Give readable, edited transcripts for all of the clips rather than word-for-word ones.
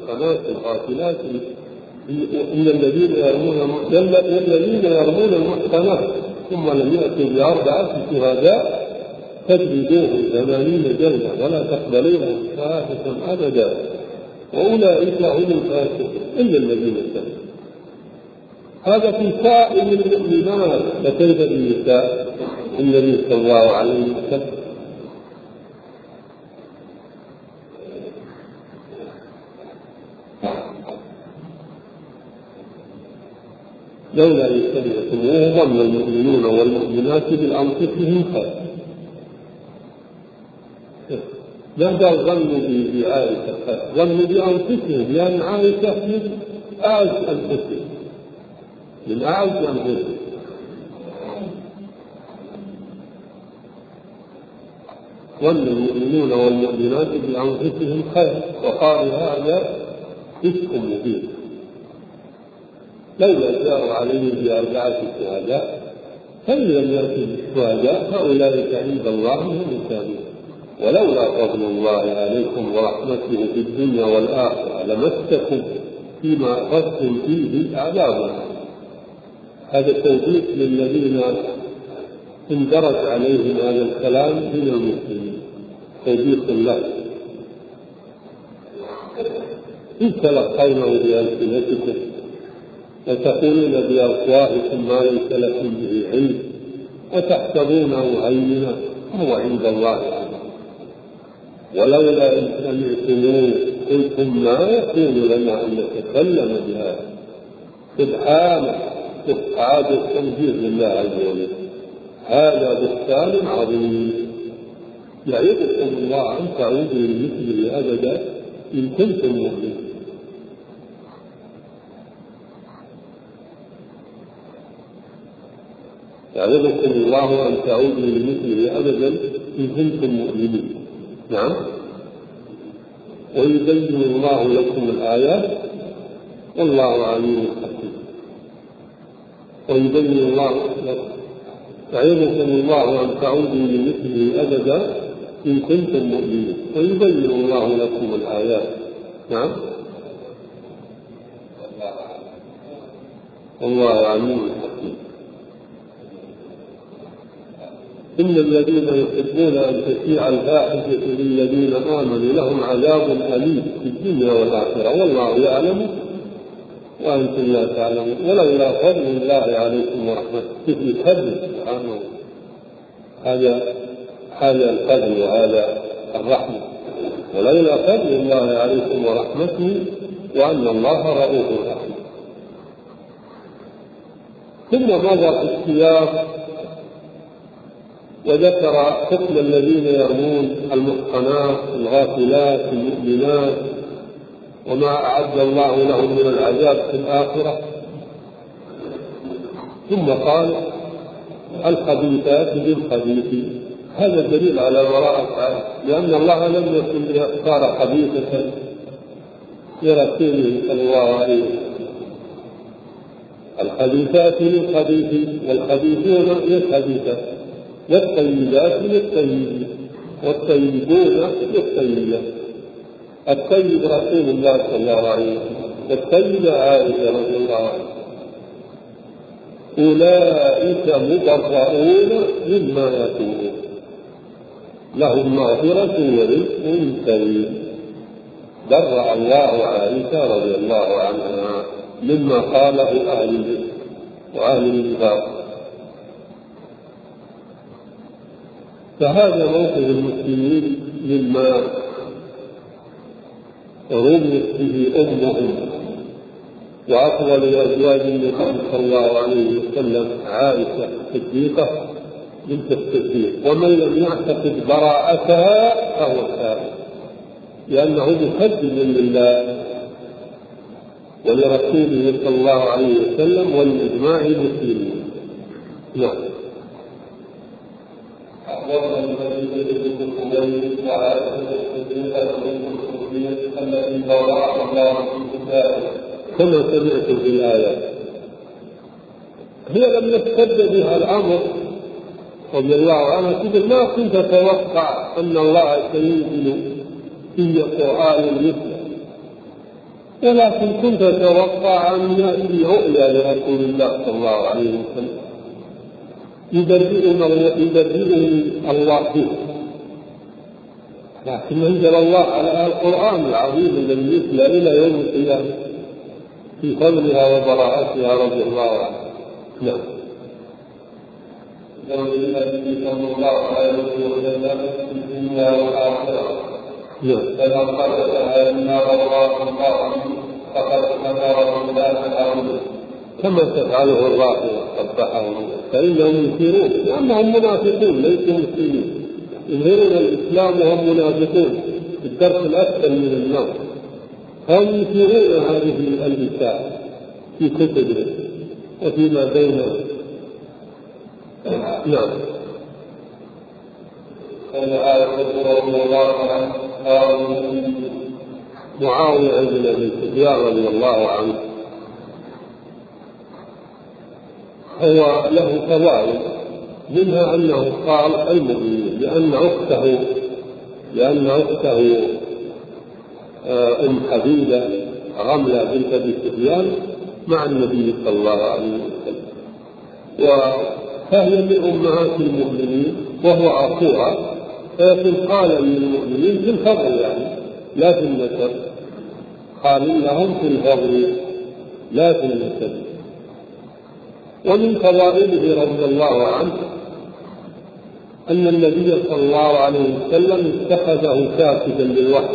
المحصنات الغافلات إن الذين يرمون المحصنات ثم لم يأتوا بأربعة شهداء فاجلدوهم 80 جلدة ولا تقبلوا لهم شهادة أبدا وأولئك هم الفاسقون إلا الذين تابوا. هذا في سائر المؤمنات، فكيف بالنساء النبي صلى الله عليه وسلم؟ لولا إن سمعتموه ظن المؤمنون والمؤمنات بأنفسهم خيرا. لا ظنوا بعائشة خير، ظنوا بأنفسهم، لأن عائشة من أعز أنفسهم، من أعز أنفسهم. ظن المؤمنون والمؤمنات بأنفسهم خير، وقال هذا إفك مبين. لولا جاءوا عليه بأربعة شهداء فإن لم يأتوا بالشهداء فأولئك عند الله هم الكاذبون. ولولا فضل الله عليكم ورحمته في الدنيا والآخرة لمسكم فيما أخذتم فيه عذاب. هذا توفيق للذين اندرج عليهم هذا الكلام من المسلمين، توفيق الله. إن تلقونه بألسنتكم وتقولون بأفواهكم ما ليس لكم به علم وتحسبونه هينا وهو عند الله. ولولا إن سمعتموه قلتم ما يكون لنا أن نتكلم بهذا. سبحانه هذا التنزيه لله عز وجل، هذا بهتان عظيم. يعظكم الله أن تعودوا لمثله أبدا إن كنتم مؤمنين. يعظكم الله أن تعودوا لمثله أبدا إن كنتم مؤمنين. نعم. ويبين الله لكم الآيات والله عليم حكيم. ويبين الله لكم، يعظكم الله أن تعودوا لمثله أبدا إن كنتم مؤمنين. ويبين الله لكم الآيات. نعم. والله عليم حكيم. إن الذين يحبون أن تشيع الفاحشة للذين آمنوا لهم عذاب أليم في الدنيا والآخرة والله يعلم وأنتم لا تعلمون. ولولا فضل الله عليكم ورحمته في فضل سبحانه، هذا الفضل وهذا الرحمة. ولولا فضل الله عليكم ورحمته وأن الله رؤوف رحيم. ثم مضى في السياق وذكر حكم الذين يرمون المحصنات الغافلات المؤمنات وما أعد الله لهم من العذاب في الآخرة. ثم قال الخبيثات للخبيثين. هذا دليل على براءة، لأن الله لم يكن اختار خبيثة لرسوله صلى الله عليه وسلم. الخبيثات للخبيثين والخبيثون للخبيثات والطيبات للطيبين والطيبون للطيبات. الطيب رسول الله صلى الله عليه وسلم والطيبة عائشة رضي الله عنها. أولئك مبرؤون مما يقولون لهم مغفرة ورزق كريم. برأ الله عائشة رضي الله عنها مما قاله أهل العلم وأهل النفاق. فهذا موقف المسلمين مما رمت به أمهم وأفضل أزواج النبي صلى الله عليه وسلم عائشة الصديقة بنت الصديق. ومن لم يعتقد براءتها فهو كافر، لأنه مكذب لله ولرسوله صلى الله عليه وسلم ولإجماع المسلمين. نعم. أخبرنا الذي يجب وعائشة الصديقة التي براءها الله في كتابه كما سمعتم في الآيات. هي لم يشتد بها الأمر رضي الله عنها تقول ما كنت أتوقع أن الله سينزل في قرآن مثله، ولكن كنت أتوقع أن يأتي رؤيا لرسول الله صلى الله عليه وسلم يبدئني الله به، لكن أنزل الله على القرآن العظيم الذي يتلى إلى يوم القيامة في فضلها وبراءتها رضي الله عنه. نعم. يقول النبي صلى الله عليه وسلم في الدنيا والآخرة فمن قدسها النار الله فقد كفر بالله العظيم كما تفعله الرافضة قبحهم، فإنهم ينكرون لأنهم منافقون ليسوا مسلمين، يظهرون الإسلام وهم منافقون في الدرك الأسفل من النار، هم ينكرون هذه النساء في كتبهم وفيما بينهم. نعم. رضي الله عنه معاوية بن أبي سفيان رضي الله عنه هو له فوائد، منها أنه قال المؤمنين لأن أخته أم حبيبة غملة بنت أبي سفيان مع النبي صلى الله عليه وسلم، فهي من أمهات المؤمنين وهو أخوها، فيكون قال للمؤمنين في الفضل يعني لا في النسب، قال لهم في الفضل لا في النسب. ومن فضائله رضي الله عنه أن النبي صلى الله عليه وسلم اتخذه كاتبا للوحي،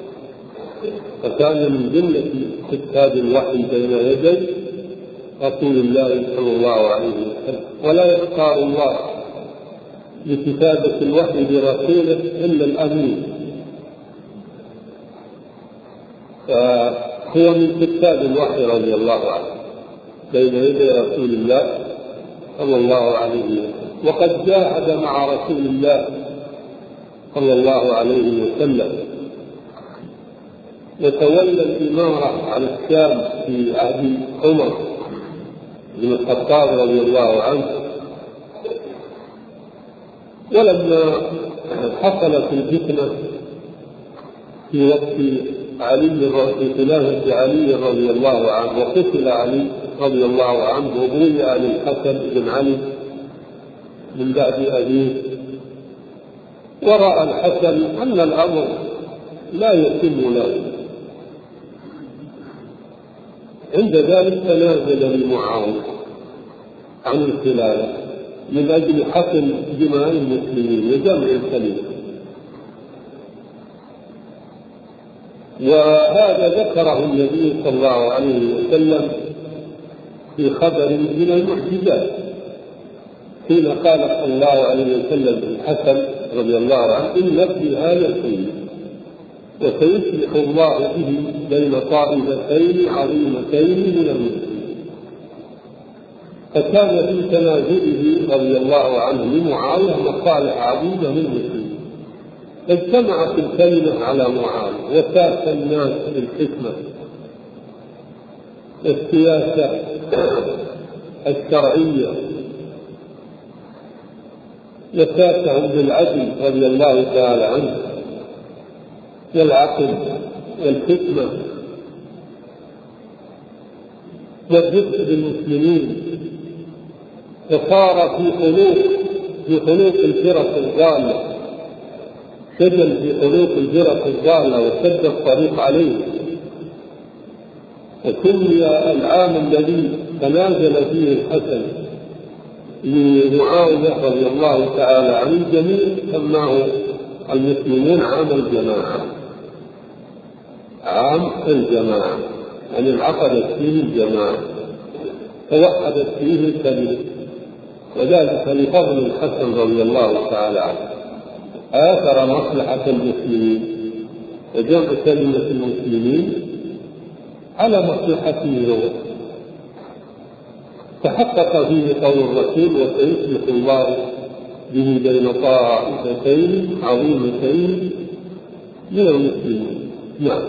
فكان من جملة كتاب الوحي بين يدي رسول الله صلى الله عليه وسلم، ولا يختار الله لكتابة الوحي برسوله إلا الأمين، فهو من كتاب الوحي رضي الله عنه بين يدي رسول الله صلى الله عليه وسلم، وقد جاهد مع رسول الله صلى الله عليه وسلم، وتولى الإمارة على الشام في عهد عمر بن الخطاب رضي الله عنه. ولما حصلت الفتنة في وقت في خلافة علي رضي الله عنه، وقتل علي رضي الله عنه وبويع للحسن بن علي من بعد أبيه، ورأى الحسن أن الأمر لا يتم له، عند ذلك تنازل لمعاوية عن الخلافة من أجل حقن دماء المسلمين وجمع الخليفة. وهذا ذكره النبي صلى الله عليه وسلم في خبر من المعجزات حين قال صلى الله عليه وسلم للحسن رضي الله عنه إن ابني هذا سيد وسيصلح الله به بين طائفتين عظيمتين من المسلمين. فكان في تنازله رضي الله عنه لمعاوية مصالح عظيمة للمسلمين، اجتمعت الكلمة على معاوية وساس الناس بالحكمة السياسة الشرعية، وساسهم بالعدل رضي الله تعالى عنه والعقل والحكمة والرفق بالمسلمين، وصار في قلوب الفرق الضالة سجن في قلوب الفرق الضالة وسد الطريق عليه. وسمي العام الذي تنازل فيه الحسن لمعاوية رضي الله تعالى عن الجميع سماه المسلمون عام الجماعة، عام الجماعة، يعني انعقدت فيه الجماعة توحدت فيه الكلمة، وذلك لفضل الحسن رضي الله تعالى عنه، آثر مصلحة المسلمين وجمع كلمة المسلمين على مصلحته هو، تحقق فيه قول الرسول وسيصلح الله به بين طائفتين عظيمتين من المسلمين. نعم.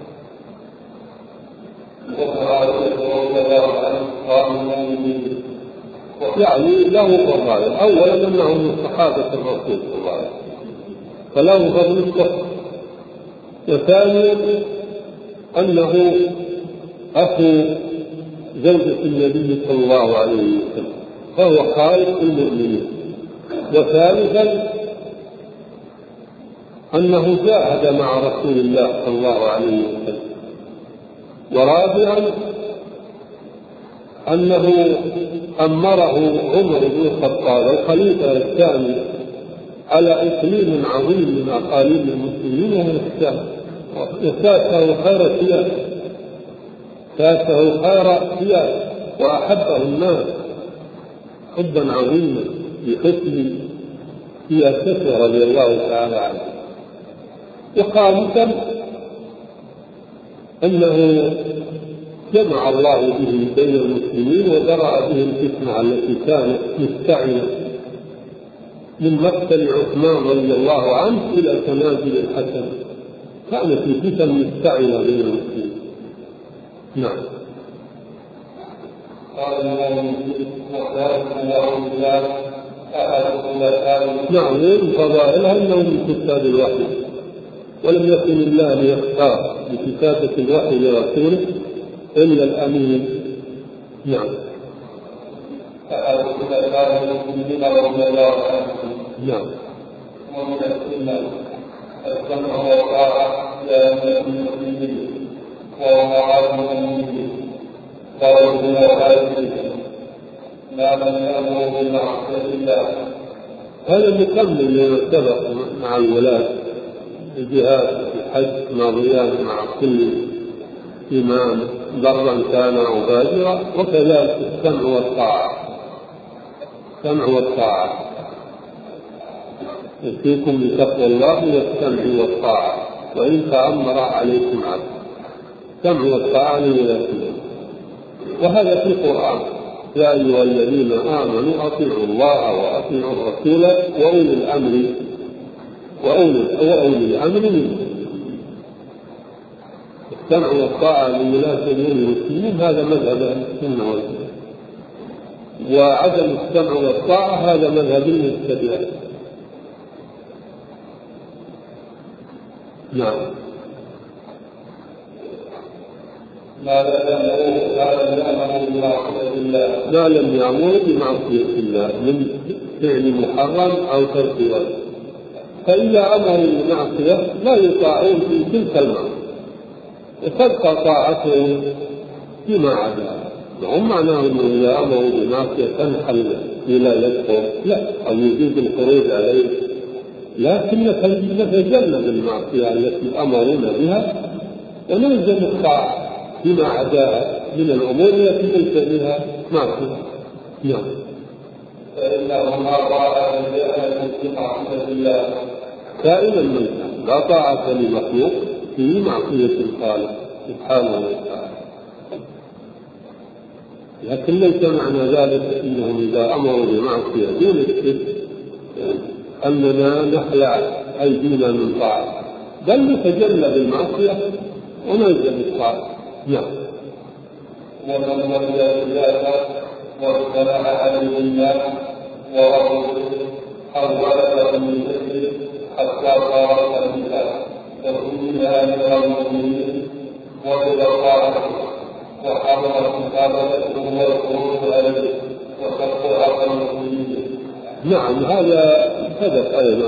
يعني له فضائل، أولا أنه من صحابة الرسول صلى الله عليه وسلم فله فضل الصحبة، وثانيا أنه أخو زوجة النبي صلى الله عليه وسلم فهو خالق المؤمنين. وثالثا أنه جاهد مع رسول الله صلى الله عليه وسلم. ورابعا أنه أمره عمر بن الخطاب الخليفة الثاني على إقليم عظيم من أقاليم المسلمين وهو الشام، وساسه خير سياسة، ساسه خير سياسة، وأحبه الناس حبا عظيما بحسن سياسته رضي الله تعالى عنه. وخامسا أنه جمع الله به بين المسلمين ودرأ به الفتنة التي كانت مستعينة من مقتل عثمان رضي الله عنه إلى تنازل الحسن، كانت الفتن مستعينة بين المسلمين. نعم. قال نعم، من فضائلها أنه من كتاب الوحي، ولم يكن الله ليختار بكتابة الوحي لرسوله إلا الأمين. نعم. نعم. ومن السنة السمع والطاعة لأمة المسلمين وأمراء المؤمنين ورسول خالدهم ما لم يأمروا بمعصية الله. هذا مكمل لما سبق مع الولاة، الجهاد، الحج ماضيان مع كل إمام برا كان أو فاجرا، وكذلك السمع والطاعة. السمع والطاعة يأتيكم بتقوى الله والسمع والطاعة وإن تأمر عليكم عبد. السمع والطاعة لولاة، وهذا في القرآن: يا أيها الذين آمنوا أطيعوا الله وأطيعوا الرسول وأولي الأمر منكم. السمع والطاعة لولاة المسلمين هذا مذهب السنة والجماعة، وعدم السمع والطاعة هذا مذهب المبتدعة. نعم. ما لم يأمروا بمعصية الله من فعل محرم أو ترك واجب، فإذا أمروا بمعصية لا يطاعون في تلك المعصية، وتبقى طاعتهم فيما عدا. وهم معناهم إذا أمروا بمعصية تنحل ولايتهم لا، أو يجوز الخروج عليه، لكن نتجنب المعصية التي أمرونا بها ونلزم الطاعة فيما عداها من الأمور التي ليس بها معصية. نعم. فإنه ما طاعة لأحد في معصية الله كائنا من كان، لا طاعة لمخلوق في معصية الخالق سبحانه وتعالى. لكن ليس معنى ذلك أنهم إذا أمروا بمعصية دون الشرك أننا نخلع أيدينا من طاعة، بل نتجنب المعصية ونلزم الطاعة. نعم. ومن ولي الله واصطلح عليه الناس ورسوله حول من ذكره حتى صار كالمثال وكلها من المؤمنين وإلى طاعته وحضر مقابلته والخروج عليه وصدق عقل المؤمنين. نعم، هذا سبق أيضا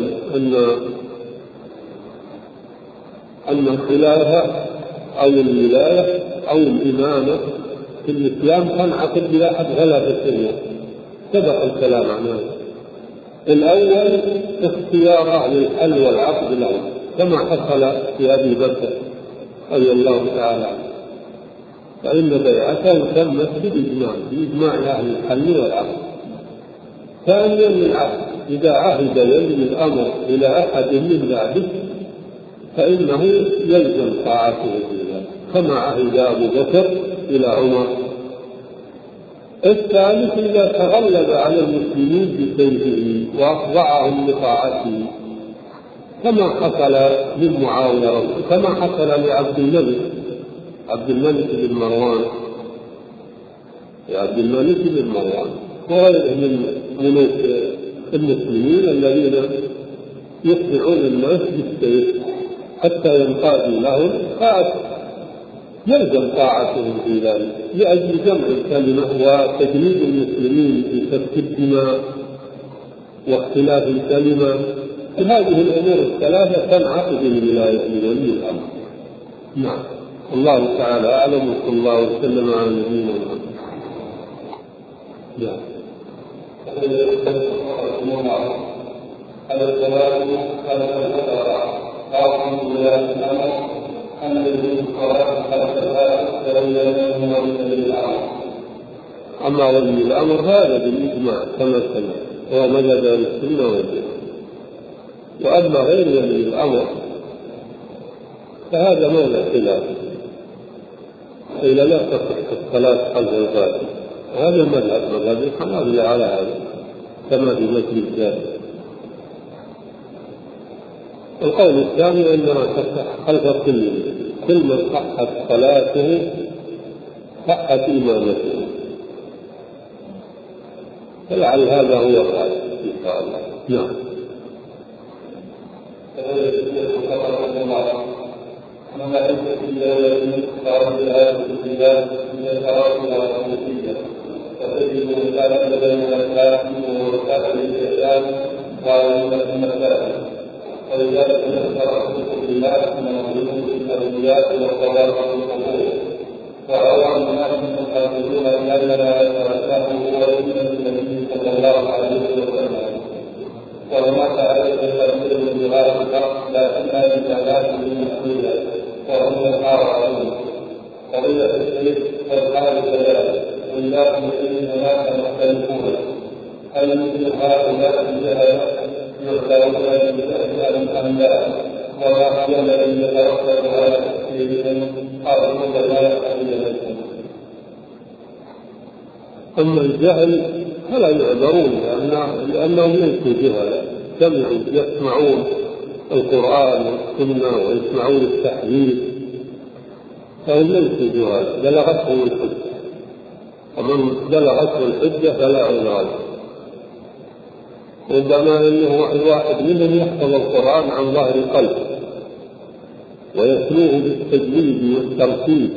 أن الخلافة أو الولاية أو الإمامة في الإسلام تنعقد بلا حد غلبة السنة، سبق الكلام عن هذا. الأول اختيار أهل الحل والعقد له كما حصل في أبي بكر رضي الله تعالى عنه، فإن بيعته تمت بإجماع أهل الحل والعقد. ثانيا العهد، إذا عهد يلزم الأمر إلى أحد من بعده فإنه يلزم طاعته بذلك كما عهد أبو بكر إلى عمر. الثالث إذا تغلب على المسلمين بسيفه وأخضعهم لطاعته كما حصل للمعاوية، كما حصل لعبد الملك بن مروان وغيره من ملوك المسلمين الذين يخضعون الناس بالسيف حتى ينقادوا لهم، يلزم طاعتهم في ذلك لأجل جمع الكلمة وتجنيد المسلمين في سفك الدماء واختلاف الكلمة. هذه الأمور الثلاثة تنعقد من ولي الأمر. نعم، الله تعالى أعلم، وصلى الله وسلم على نبينا محمد. هذا الكلام هذا الفترة قاصد بلا الأمر أن يجوز الصلاة خلفها فلولا من ولي الأمر. أما ولي الأمر هذا بالإجماع كما سمع هو مذهب السنة والجماعة. وأما غير ولي الأمر فهذا موضع خلاف، قيل لا تصح الصلاة خلف الفاتح، هذا مذهب الحنابلة على هذا كما في مسجد الجامع. القول الثاني أنها تصح خلف كل من صحت صلاته صحت إمامته، فلعل هذا هو الراجح إن شاء الله. نعم. فتجد ذلك بين الأسلام ووسائل الإعلام وعلى المسائل، ولذلك نذكر بالله من الظلم الأولياء والصلاة والقبور، وروى الناس المحافظون أننا نتركه هو النبي صلى الله عليه وسلم، وهناك عليه تفسير بغاية الحق لكنها بكلام المسؤولية وهم الحارة قضية الشرك والحال كذلك، ولكن الناس مختلفون. هل مثل هؤلاء الجهل يختارون بأسماء أم لا؟ وما هي الذي يتوكل على تفسيرهم أرجو لا يحتملون. أما الجهل فلا يعذرون لأنهم ليسوا جهلا، يسمعون القرآن والسنة ويسمعون التحديث، فهم ليسوا جهلا، بلغتهم الحجة، ومن بلغته الحجة فلا عذر. ربما أنه الواحد منهم يحفظ القرآن عن ظهر قلب ويتلوه بالتجويد والترتيب،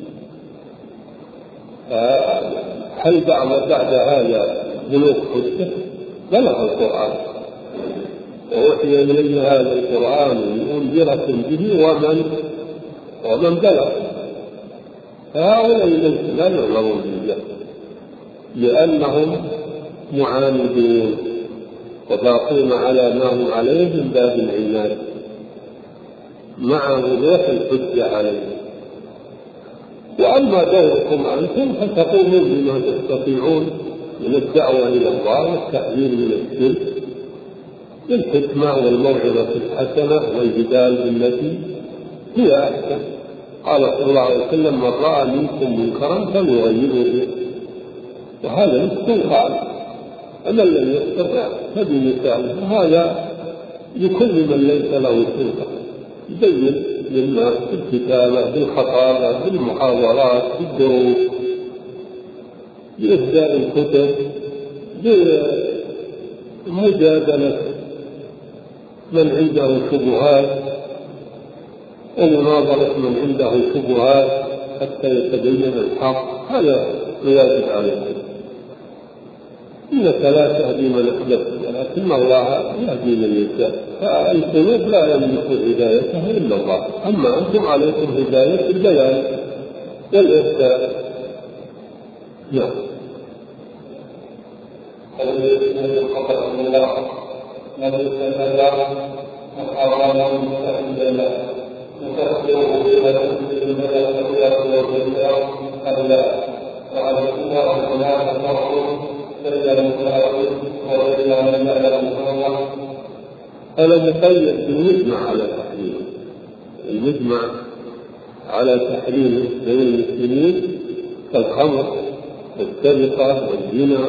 هل بعد هذا بلوغ حجة؟ بلغ القرآن ووحي إليه هذا القرآن لأنذركم به ومن بلغ، فهؤلاء لا يعلمون بالجهل لأنهم معاندون وباقون على ما هم عليه من باب العناد مع وضوح الحجة عليهم. وأما دوركم أنتم فتقومون بما تستطيعون من الدعوة إلى الله والتحذير من الشرك بالحكمة والموعظة الحسنة والجدال بالتي هي أحسن. قال صلى الله عليه وسلم: من رأى منكم منكرا فليغيره به، وهذا الاستنقاذ، أما الذي يستطيع فبلسانه، هذا لكل من ليس له سلطة يبين للناس بالكتابة بالخطابة بالمحاضرات بالدروس بإهداء الكتب بمجادلة من عنده شبهات ومناظرة من عنده شبهات حتى يتبين الحق، هذا يجب عليه. إنك لا تهدي من أحببت ولكن الله يهدي من يشاء، فالقلوب لا يملك هدايتها إلا الله، أما أنتم عليكم هداية البيان والإرشاد. نعم. أنا مقيد بالمجمع على تحريمه، المجمع على تحريمه بين المسلمين كالخمر والسرقة والزنا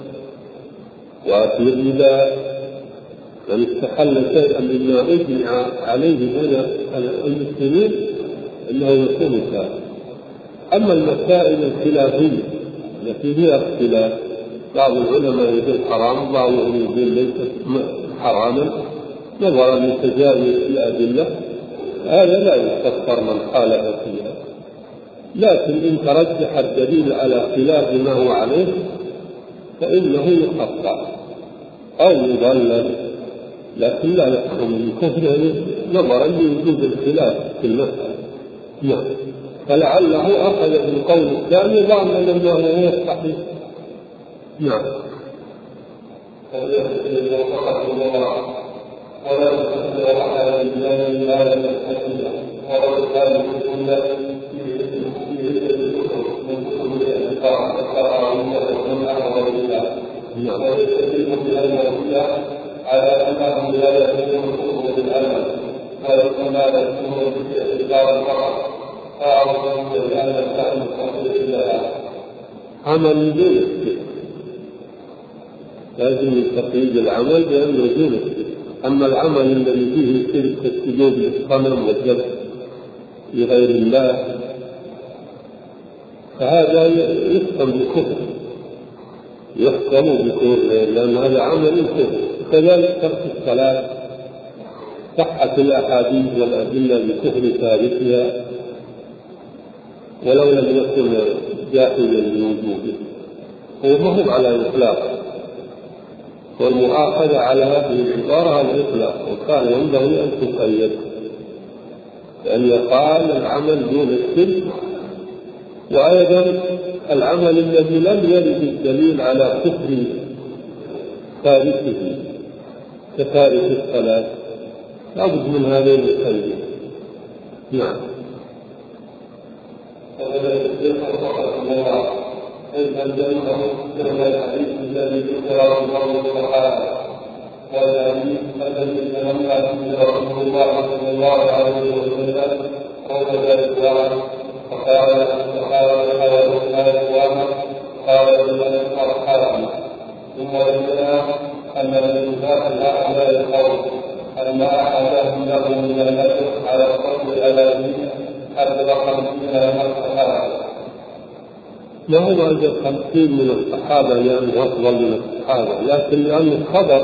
وأكل الربا، من استحل شيئا مما أجمع عليه بين المسلمين أنه يكون كافرا. أما المسائل الخلافية التي فيها اختلاف، بعض العلماء يقول حرام وبعضهم يقول ليست حراما نظرا لتجاوز الأدلة، هذا لا يكفر من خالف فيها، لكن إن ترجح الدليل على خلاف ما هو عليه فإنه يقطع أو يضلل، لكن لا يحكم بالكفر نظرا لوجود الخلاف في المسألة. نعم. فلعله أخذ بالقول الثاني ظنا أنه هو الصحيح. نعم. ولا تستطيع على الإنسان ما لم يستطيع ولو كان كل في من كتب التقارير ومن أحد الله ويستدل بأنه على أنه لا يكون الكفر بالعمل وإنما يكون بالاعتبار فقط فأعظم بأن الفهم التقليد لها عمل دون لازم تقييد العمل بأنه دون. أما العمل الذي فيه شرك السجود للصنم والذبح لغير الله فهذا يحكم بالكفر، لأن هذا عمل كفر. كذلك ترك الصلاة صحت الأحاديث والأدلة بكفر تاركها ولو لم يكن جاحدا لوجوده، وهو على الإطلاق، والمؤاخذة على هذه العبارة على الإطلاق، وكان ينبغي أن تقيد، لأن يقال العمل دون الشرك، وأيضا العمل الذي لم يرد الدليل على كفر تاركه كتارك الصلاة لابد من هذين القيد. نعم. الحديث الذي ذكره الله سبحانه والحديث الذي تنبأ به رسول الله صلى الله عليه وسلم قول ذلك فقال لمن أصحابه ثم بين أن الإنسان لا يقول أن ما أحدهم له من الأجر على القول على دين حتى 50 من الصحابة. لا هو أجر 50 من الصحابة لأنه أفضل من الصحابة، لكن لأن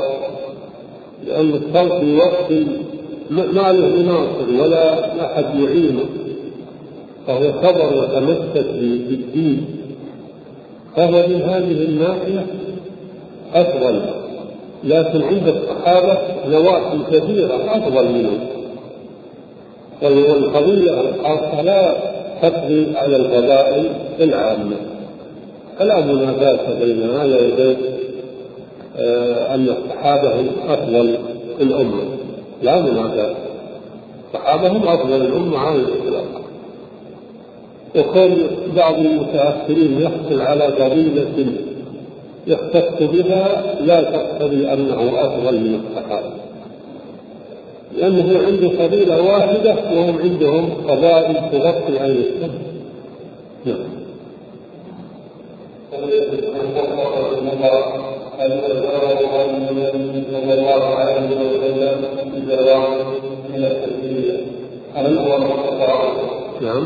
الصوت في وقت ما له مناصر ولا أحد يعينه، فهو صبر وتمسك بالدين، فهو من هذه الناحية أفضل. لكن عند الصحابة نواحي كثيرة أفضل منه، والقضية الخاصة لا تقضي على القضاء العامة، فلا منافاة بين هذا وبين أن الصحابة هم أفضل الأمة، لا منافاة، الصحابة هم أفضل الأمة على الإطلاق. وكل بعض المتأخرين يحصل على فضيلة يختص بها لا تقتضي أنه أفضل من الصحابة، لأنه عنده فضيلة واحدة وهم عندهم فضائل تغطي عن السنة. نعم. نعم.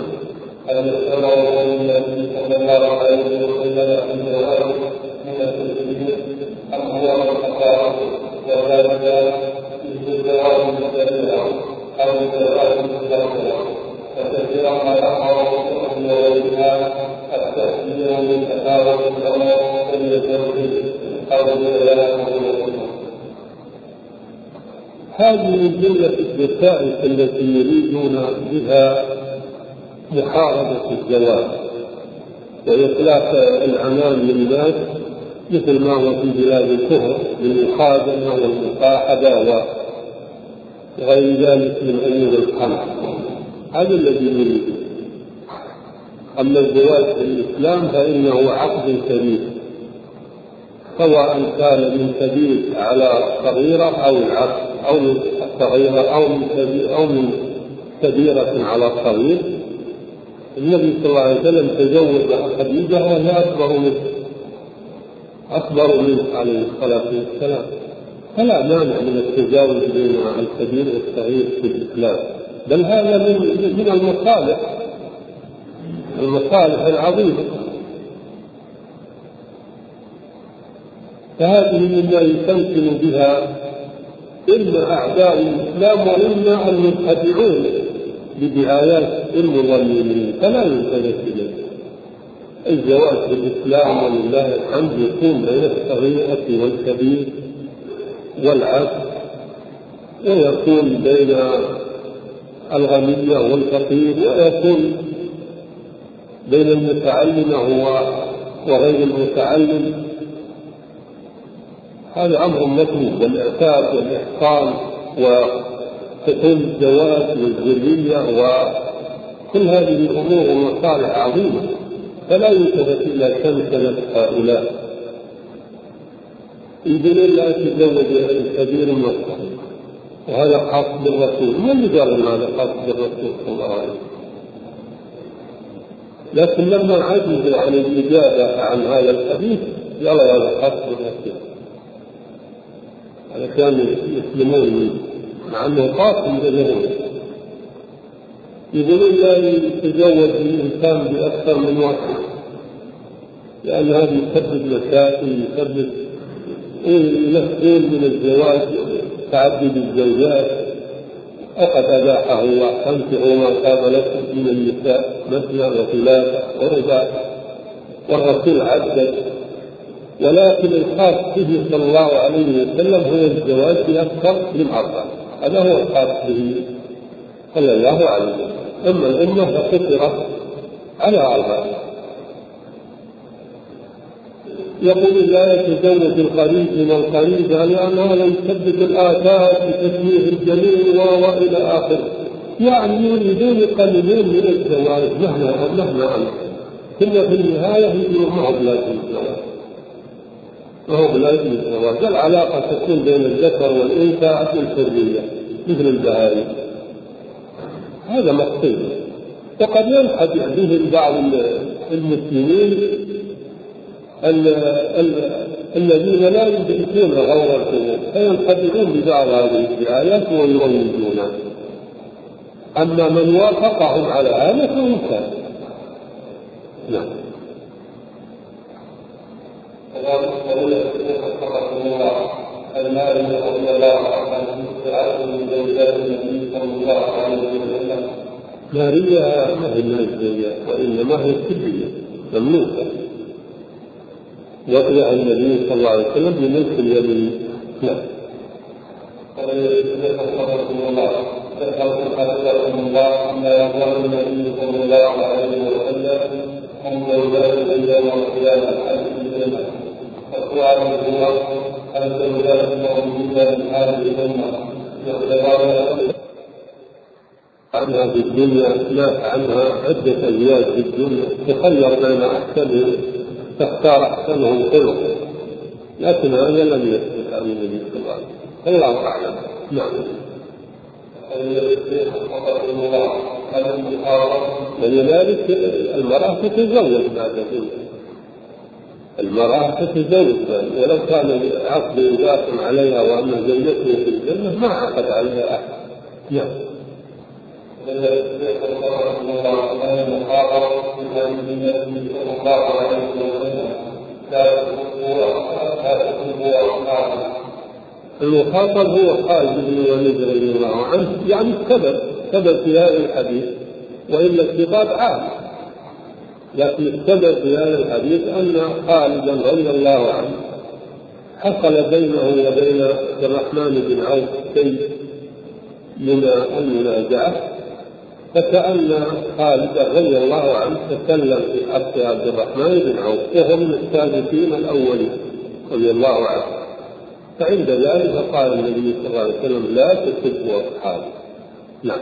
هذه من جملة الدسائس التي يريدون بها محاربة الزواج وإطلاق العنان للناس، مثل ما هو في بلاد الكفر بالمخادمة والمصاحبة وغير ذلك من أمور الخمر. هذا الذي يريده. أما الزواج في الإسلام فإنه عقد كبير، سواء كان من كبير على صغيرة أو العقد أو من صغيرة أو من كبيرة على صغير. النبي صلى الله عليه وسلم تزوج خديجة وهي أكبر منه عليه الصلاة والسلام، فلا مانع من التزاوج بين الكبير والصغير في الإسلام، بل هذا من المصالح العظيمة. فهذه مما يستمكن بها إما أعداء الإسلام وإما المبتدعون بدعايات المضللين فلا يلتفت إليه. الزواج في الإسلام ولله الحمد يكون بين الصغيرة والكبير والعبد، ويكون بين الغني والفقير، ويكون بين المتعلم وغير المتعلم. هذا أمر مطلوب، والإعتاد والإحصان وحصول الزواج والذرية وكل هذه الأمور ومصالح عظيمة، فلا يلتفت إلى شمسلة هؤلاء. يقول لا يتزوج الكبير والصغير، وهذا خاص بالرسول. من اللي قال هذا خاص بالرسول صلى الله عليه وسلم؟ لكن لما عجزوا عن الإجابة عن هذا الحديث قال هذا خاص بالرسول. هذا كانوا يسلمون مع أنه خاص بالرسول. يقولون لا يتزوج الإنسان بأكثر من واحد، لأن هذا يسبب مشاكل، يسبب ينفرون من الزواج تعدد الزوجات. وقد أباحه الله: فانكحوا ما طاب لكم من النساء مثنى وثلاثة ورباع، والرسول عدد. ولكن الخاص به صلى الله عليه وسلم هو الزواج بأكثر من أربعة، هذا هو الخاص به صلى الله عليه وسلم. أما الأمة فقصرت على أربعة. يقول لا يتزوج القريب من القريب لأن هذا يسبب الآثار بتسميه الجميل وإلى آخره. يعني يريدون يقللون من الزواج مهما أمر، ثم في النهاية يقولون ما هو بلازم الزواج، ما هو بلازم الزواج. العلاقة تكون بين الذكر والأنثى والحرية مثل البهائم، هذا مقصود. وقد ينخدع به بعض المسلمين الذين لا يدركون غور القلوب، فينخدعون ببعض هذه الآيات ويروجونها. أما من وافقهم على هذا فهم كافرون. نعم. المال رضي الله عنه استعاذ من زوجات النبي صلى الله عليه وسلم. ماريا ما هي الزوجات، وإنما هي السرية مملوكة، وقع النبي صلى الله عليه وسلم بملك اليمين. نعم. ذكرت حفظكم الله أن يظهر النبي صلى الله عليه وسلم أن زوجات الأيام والقيامة الجنة. السؤال هو: الزوجات الموجودة من هذه الأمة يعتبرن عنها في الدنيا؟ لا، عنها عدة أزواج في الدنيا، تخير بين أحسنهم، تختار أحسنهم خلقا، لكن هذا لم يثبت عن النبي صلى الله عليه وسلم، الله أعلم. نعم. ولذلك المرأة تتزوج بعد ذلك، المرأة تتزوج، ولو كان عقد يدافع عليها وأن زوجته في الجنة ما عقد عليها أحد. نعم. المخاطب هو خالد بن الوليد رضي الله عنه، يعني السبب في هذا الحديث، وإلا الخطاب عام، لكن السبب في هذا الحديث أن خالدا رضي الله عنه حصل بينه وبين عبد الرحمن بن عوف شيء من المنازعة، فكأن خالد رضي الله عنه تكلم في حق عبد الرحمن بن عوف، وهو من السابقين الأولين رضي الله عنه. فعند ذلك قال النبي صلى الله عليه وسلم: لا تسبوا أصحابي. نعم.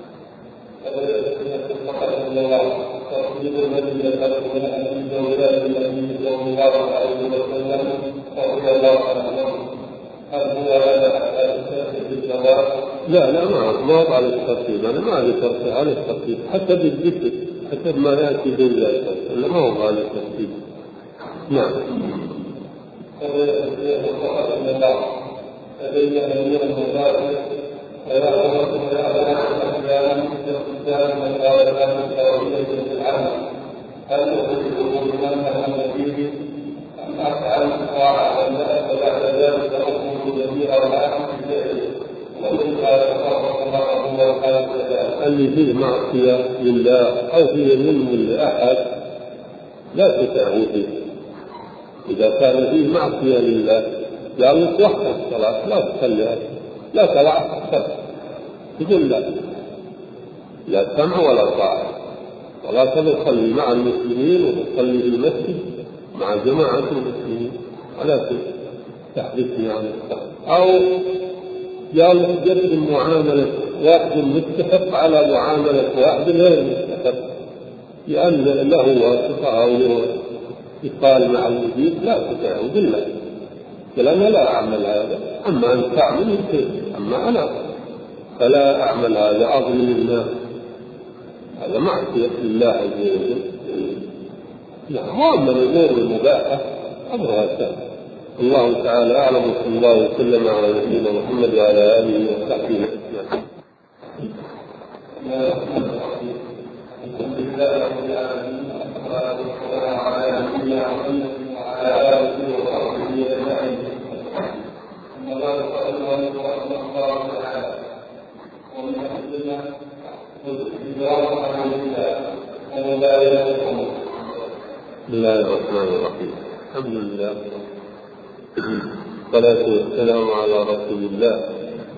لا ما على الترتيب، أنا ما على الترتيب، على الترتيب حسب الذكر، حسب ما يأتي بالله، إلا ما هو على الترتيب. نعم. اللي فيه معصية لله أو فيه ظلم لأحد لا تطعه فيه. إذا كان فيه معصية لله قال وقت الصلاة لا تصلي، لا تلعب الصلاة، تقول لا سمع ولا طاعة، ولا تصلي مع المسلمين وتصلي في المسجد مع جماعة المسلمين ولا تحدثني عن الصلاة. أو قال تقدم معاملة واحد مستحق على معاملة واحد غير مستحق لأن له واسطة أو له اتصال مع الوجود، لا تطيعه بالله، قال أنا لا أعمل هذا، أما أن تعمل يمكن، أما أنا فلا أعمل هذا، أظلم الناس، هذا معصية لله عز وجل. نعم. وأما الأمور المباحة أمرها سهل. الله تعالى أعلم، وصلى الله وسلم على نبينا محمد وعلى آله وصحبه أجمعين. الحمد لله رب العالمين، والصلاة والسلام على نبينا محمد وعلى آله وصحبه أجمعين. أما بعد فأيها الإخوة الله تعالى، ومن أحسن الإجرام عن الله أن لا يكون. بسم الله الرحمن الرحيم. الحمد لله والصلاة والسلام على رسول الله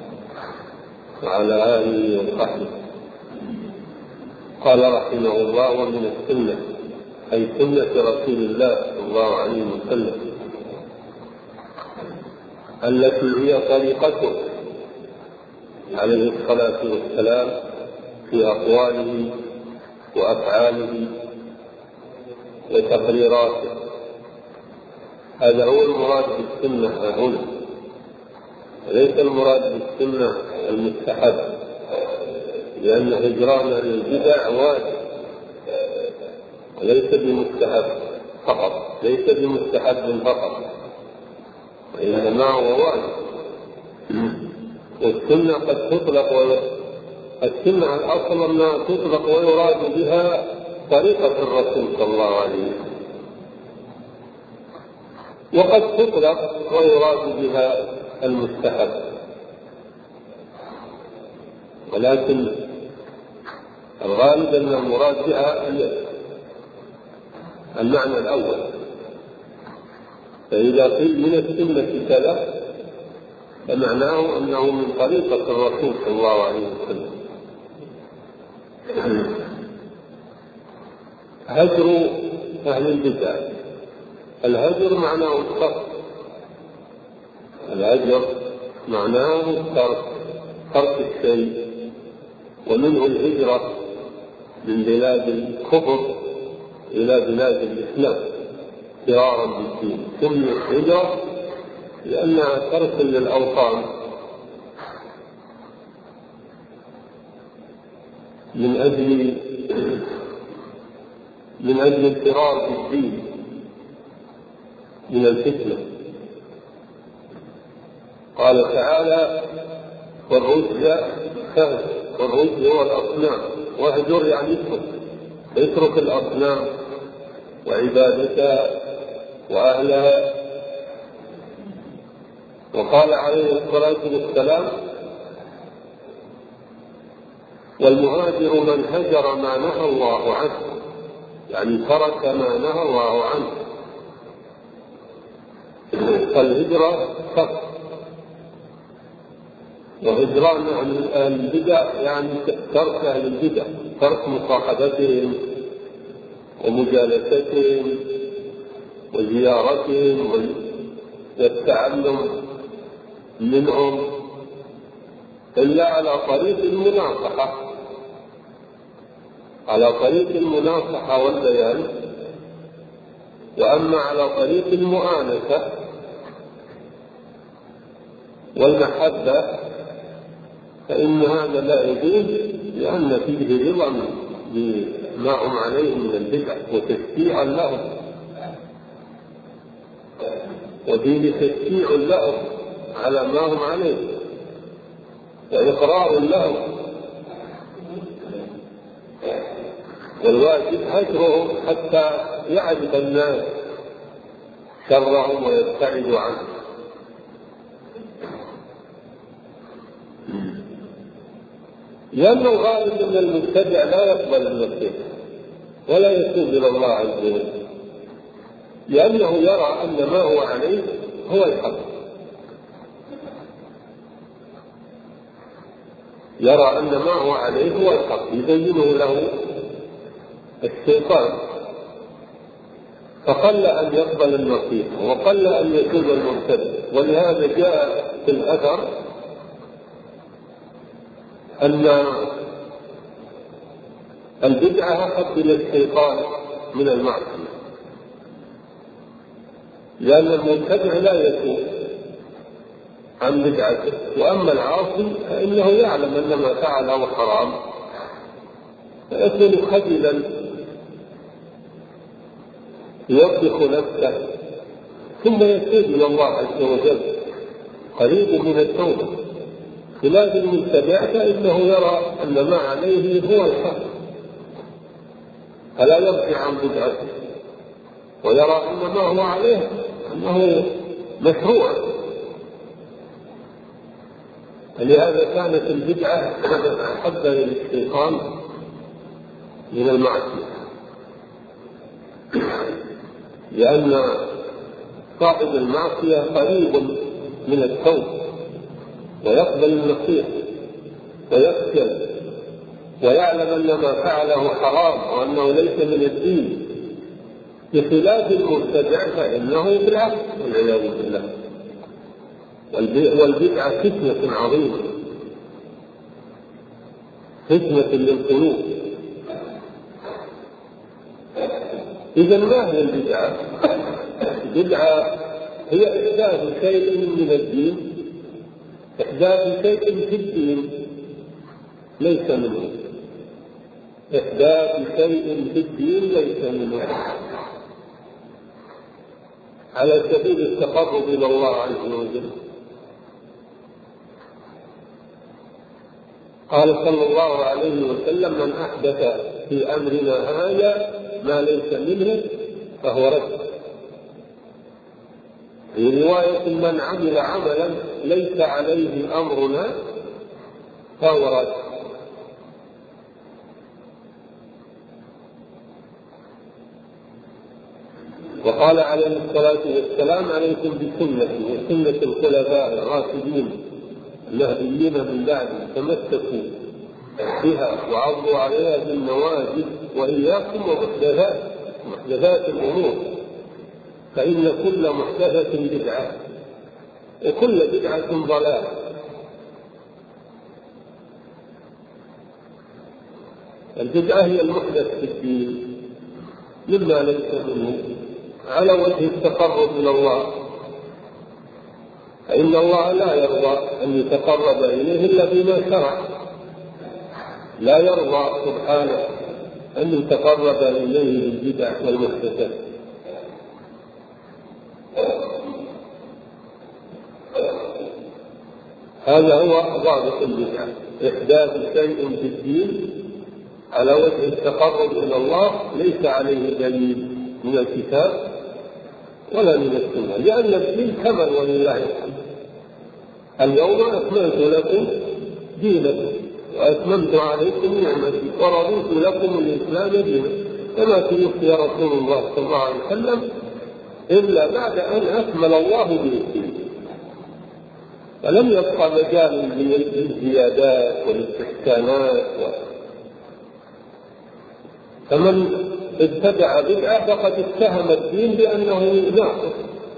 وعلى آله وصحبه. قال رحمه الله: ومن السنة أي سنة رسول الله صلى الله عليه وسلم التي هي طريقته عليه الصلاة والسلام في أقواله وأفعاله وتقريراته. هذا هو المراد بالسنة هنا، ليس المراد بالسنة المستحب، لأن هجران للبدع واجب وليس بمستحب فقط، ليس بمستحب فقط، وإنما هو واجب. والسنة قد تطلق السنة الأصل أنها تطلق ويراد بها طريقة الرسول صلى الله عليه وسلم، وقد تطلق ويراد بها المستحب، ولكن الغالب أن المراد بها المعنى الأول. فإذا قيل من السنة كذا فمعناه أنه من طريقة الرسول صلى الله عليه وسلم. هجر أهل البدع، الهجر معناه الترك، الهجر معناه ترك الشيء، ومنه الهجرة من بلاد الكفر إلى بلاد الإسلام فرارا بالدين. ثم الهجرة لأنها ترك للأوطان من أجل الفرار بالدين من الفتنة. قال تعالى: والرجز هو الأصنام، واهجر يعني اترك الأصنام وعبادتها وأهلها. وقال عليه الصلاة والسلام: والمهاجر من هجر ما نهى الله عنه، يعني ترك ما نهى الله عنه. فالهجرة ترك، وهجران أهل البدع يعني ترك أهل البدع، ترك مصاحبتهم ومجالستهم وزيارتهم والتعلم منهم، إلا على طريق المناصحة، على طريق المناصحة والبيان. وأما على طريق المؤانسة والمحبة فإن هذا لا يجوز، لأن فيه رضا بما هم عليه من البدع وتشجيعا لهم، وفيه تشجيع لهم على ما هم عليه وإقرار لهم. والواجب هجرهم حتى يعرف الناس شرهم ويبتعدوا عنه. لأن الغالب أن المبتدع لا يقبل النصيحة ولا يتوب إلى الله عز وجل، لأنه يرى أن ما هو عليه هو الحق، يرى أن ما هو عليه هو الحق، يبينه له الشيطان، فقل أن يقبل النصيحة وقل أن يتوب المبتدع. ولهذا جاء في الأثر أن البدعة أحب إلى الشيطان من المعصية، لأن المبتدع لا يتوب عن بدعته، وأما العاصي فإنه يعلم أن ما فعله حرام فيكون خجلا يوبخ نفسه ثم يتوب إلى الله عز وجل قريب من التوبة، خلاف المبتدع فإنه يرى أن ما عليه هو الحق فلا يبكي عن بدعته، ويرى أن ما هو عليه أنه مشروع. لهذا كانت البدعة أحب للشيطان من المعصية، لأن صاحب المعصية قريب من التوبة ويقبل النصيحة ويغفر ويعلم أن ما فعله حرام وأنه ليس من الدين، بخلاف المبتدع فإنه بالعكس والعياذ بالله. والبدعة فتنة عظيمة، فتنة للقلوب. إذا ما هي البدعة؟ البدعة هي إحداث شيء من الدين، إحداث شيء في الدين ليس منه، إحداث شيء في الدين ليس منه على سبيل التقرب إلى الله عز وجل. قال صلى الله عليه وسلم: من أحدث في أمرنا هذا ما ليس منه فهو رد. في رواية: من عمل عملا ليس عليه أمرنا فهو رد. وقال عليه الصلاة والسلام: عليكم بسنتي وسنة الخلفاء الراشدين المهديين من بعد، تمسكوا بها وعضوا عليها بالنواجذ، وإياكم ومحدثات الأمور، فإن كل محدثة بدعة وكل بدعة ضلالة. البدعة هي المحدث في الدين مما ليس منه على وجه التقرب إلى الله، فإن الله لا يرضى أن يتقرب إليه إلا بما شرع، لا يرضى سبحانه أن يتقرب إليه بالبدع والمحدثات. هذا هو ضابط البدعة: إحداث شيء في الدين على وجه التقرب إلى الله ليس عليه دليل من الكتاب ولا من السنة، لأن الدين كمل ولله الحمد. اليوم أكملت لكم دينكم وأتممت عليكم نعمتي ورضيت لكم الإسلام دينا، كما توفي رسول الله صلى الله عليه وسلم إلا بعد أن أكمل الله به الدين، فلم يبقى مجال للزيادات والاستحسانات. فمن ابتدع بدعة فقد اتهم الدين بأنه ناقص،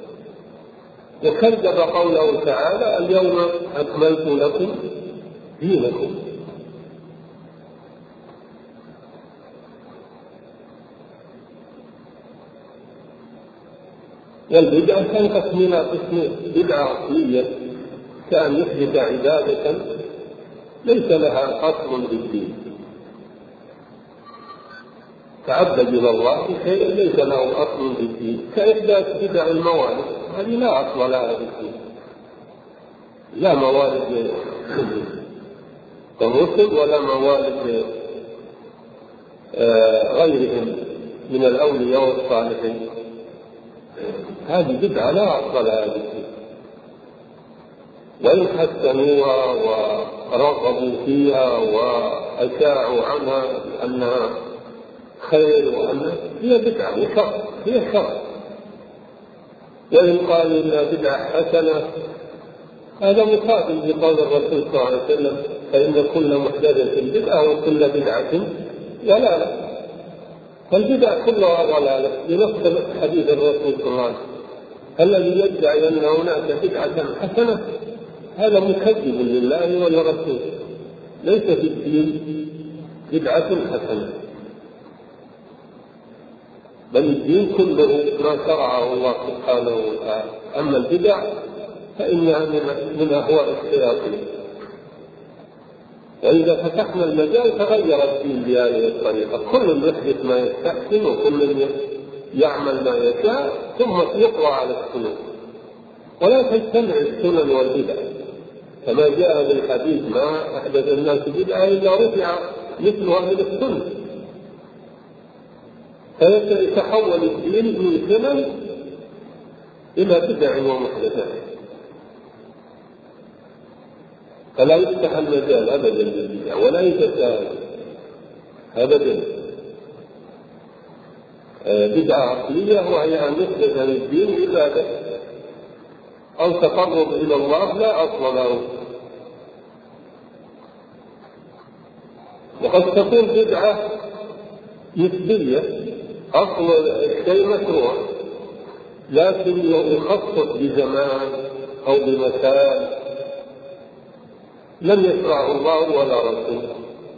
وكذب قوله تعالى: اليوم أكملت لكم دينكم. والبدعة تنقسم إلى قسمين: بدعة أصلية كأن يحدث عبادة ليس لها أصل بالدين، تعبد إلى الله بشيء ليس له أصل بالدين، كإحداث بدع الموالد، هذه لا أصل لها بالدين، لا موالد الرسل ولا موالد غيرهم من الأولياء والصالحين، هذه بدعة لا أصل لها بالدين. وإن حسنوها ورغبوا فيها وأشاعوا عنها أنها خير وأنها هي بدعة وشر، هي شر. وإن قالوا إنها بدعة حسنة هذا مخالف لقول الرسول صلى الله عليه وسلم: فإن كل محدثة بدعة وكل بدعة ضلالة. فالبدع كلها ضلالة بنص حديث الرسول صلى الله عليه وسلم. الذي يدعي أن هناك بدعة حسنة هذا مكذب لله ولرسوله، ليس في الدين بدعة حسنة، بل الدين كله ما شرعه الله سبحانه وتعالى. أما البدع فإنها من أهواء الشياطين، وإذا فتحنا المجال تغير الدين بهذه الطريقة. كل يحدث ما يستحسن وكل يعمل ما يشاء ثم يقوى على السنن، ولا تجتمع السنن والبدع كما جاء في الحديث: ما أحدث الناس بدعة إلا رفع مثلها من السنة. فيتحول الدين من سنن إلى بدع ومحدثات، فلا يفتح المجال أبدا للبدع ولا يتساهل أبدا. بدعة عقلية وهي أن يخرج عن الدين عبادة أو تقرب إلى الله لا أصل له. وقد تكون بدعة نسبية، أصل الشيء مشروع لكن يخصص بزمان أو بمكان لم يشرعه الله ولا رسوله.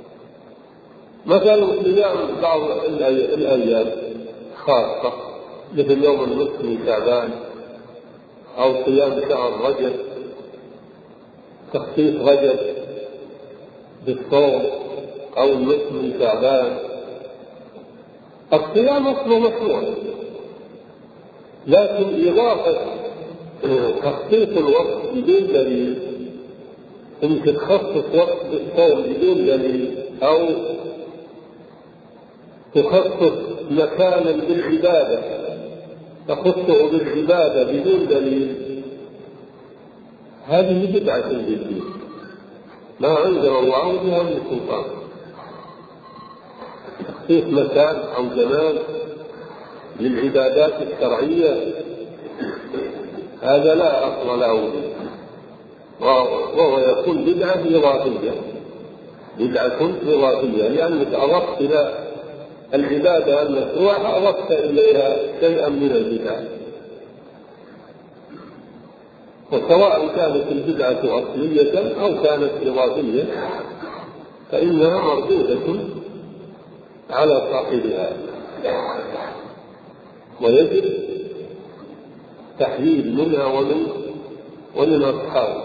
مثلا صيام بعض الأيام خاصة مثل يوم النصف من شعبان، أو صيام شهر رجب، تخصيص رجب بالصوم أو النصف من شعبان. الصيام أصله مشروع، لكن إضافة تخصيص الوقت بدون دليل، إن تخصص وقت بالصوم بدون دليل أو تخصص مكانا بالعبادة تخصه بالعبادة بدون دليل، هذه بدعة بالدين ما أنزل الله بها من سلطان. تخصيص مكان أو زمان للعبادات الشرعية هذا لا أصل له، وهو يكون بدعة إضافية، بدعة إضافية، لأنك أضفت إلى العبادة المشروعة أضفت إليها شيئا من البدعة. وسواء كانت البدعة أصلية أو كانت إضافية فإنها مردودة على صاحبها، ويجب تحذير منها ومن أصحابها.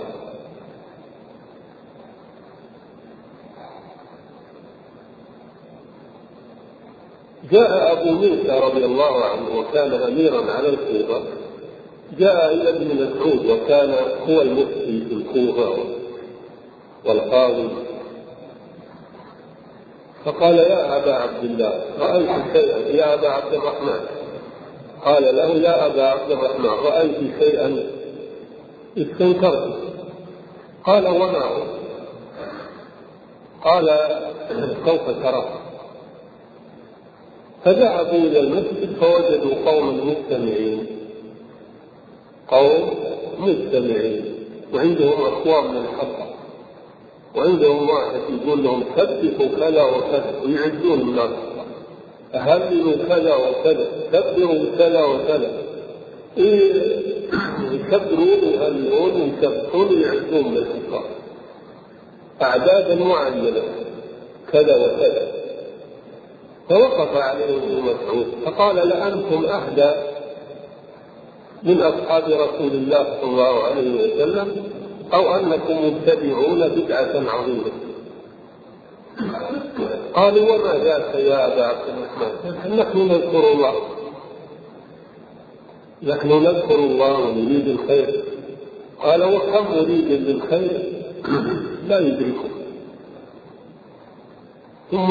جاء أبو موسى رضي الله عنه وكان أميرا على الكوفة، جاء إلى ابن مسعود وكان هو المفتي في الكوفة والقاضي، فقال: يا أبا عبد الله رأيت شيئا. يا أبا عبد الرحمن، قال له: يا أبا عبد الرحمن رأيت شيئا استنكرت. قال: وما هو؟ قال: سوف ترى. فذهبوا إلى المسجد فوجدوا قوما مجتمعين وعندهم أقوام من الحق، وعندهم واحد يقول لهم سبحوا كذا وكذا، ويعدون الناس: أهللوا كذا وكذا، كبروا كذا وكذا، يكبرون ويهللون ويسبحون ويعدون بالحق أعدادا معينة كذا وكذا. فوقف عليهم ابن مسعود فقال: لأنتم أهدى من أصحاب رسول الله صلى الله عليه وسلم، أو أنكم متبعون بدعة عظيمة. قالوا: وما ذاك يا أبا عبد الرحمن؟ نحن نذكر الله ونريد الخير. قال: وكم مريد للخير لا يدركه. ثم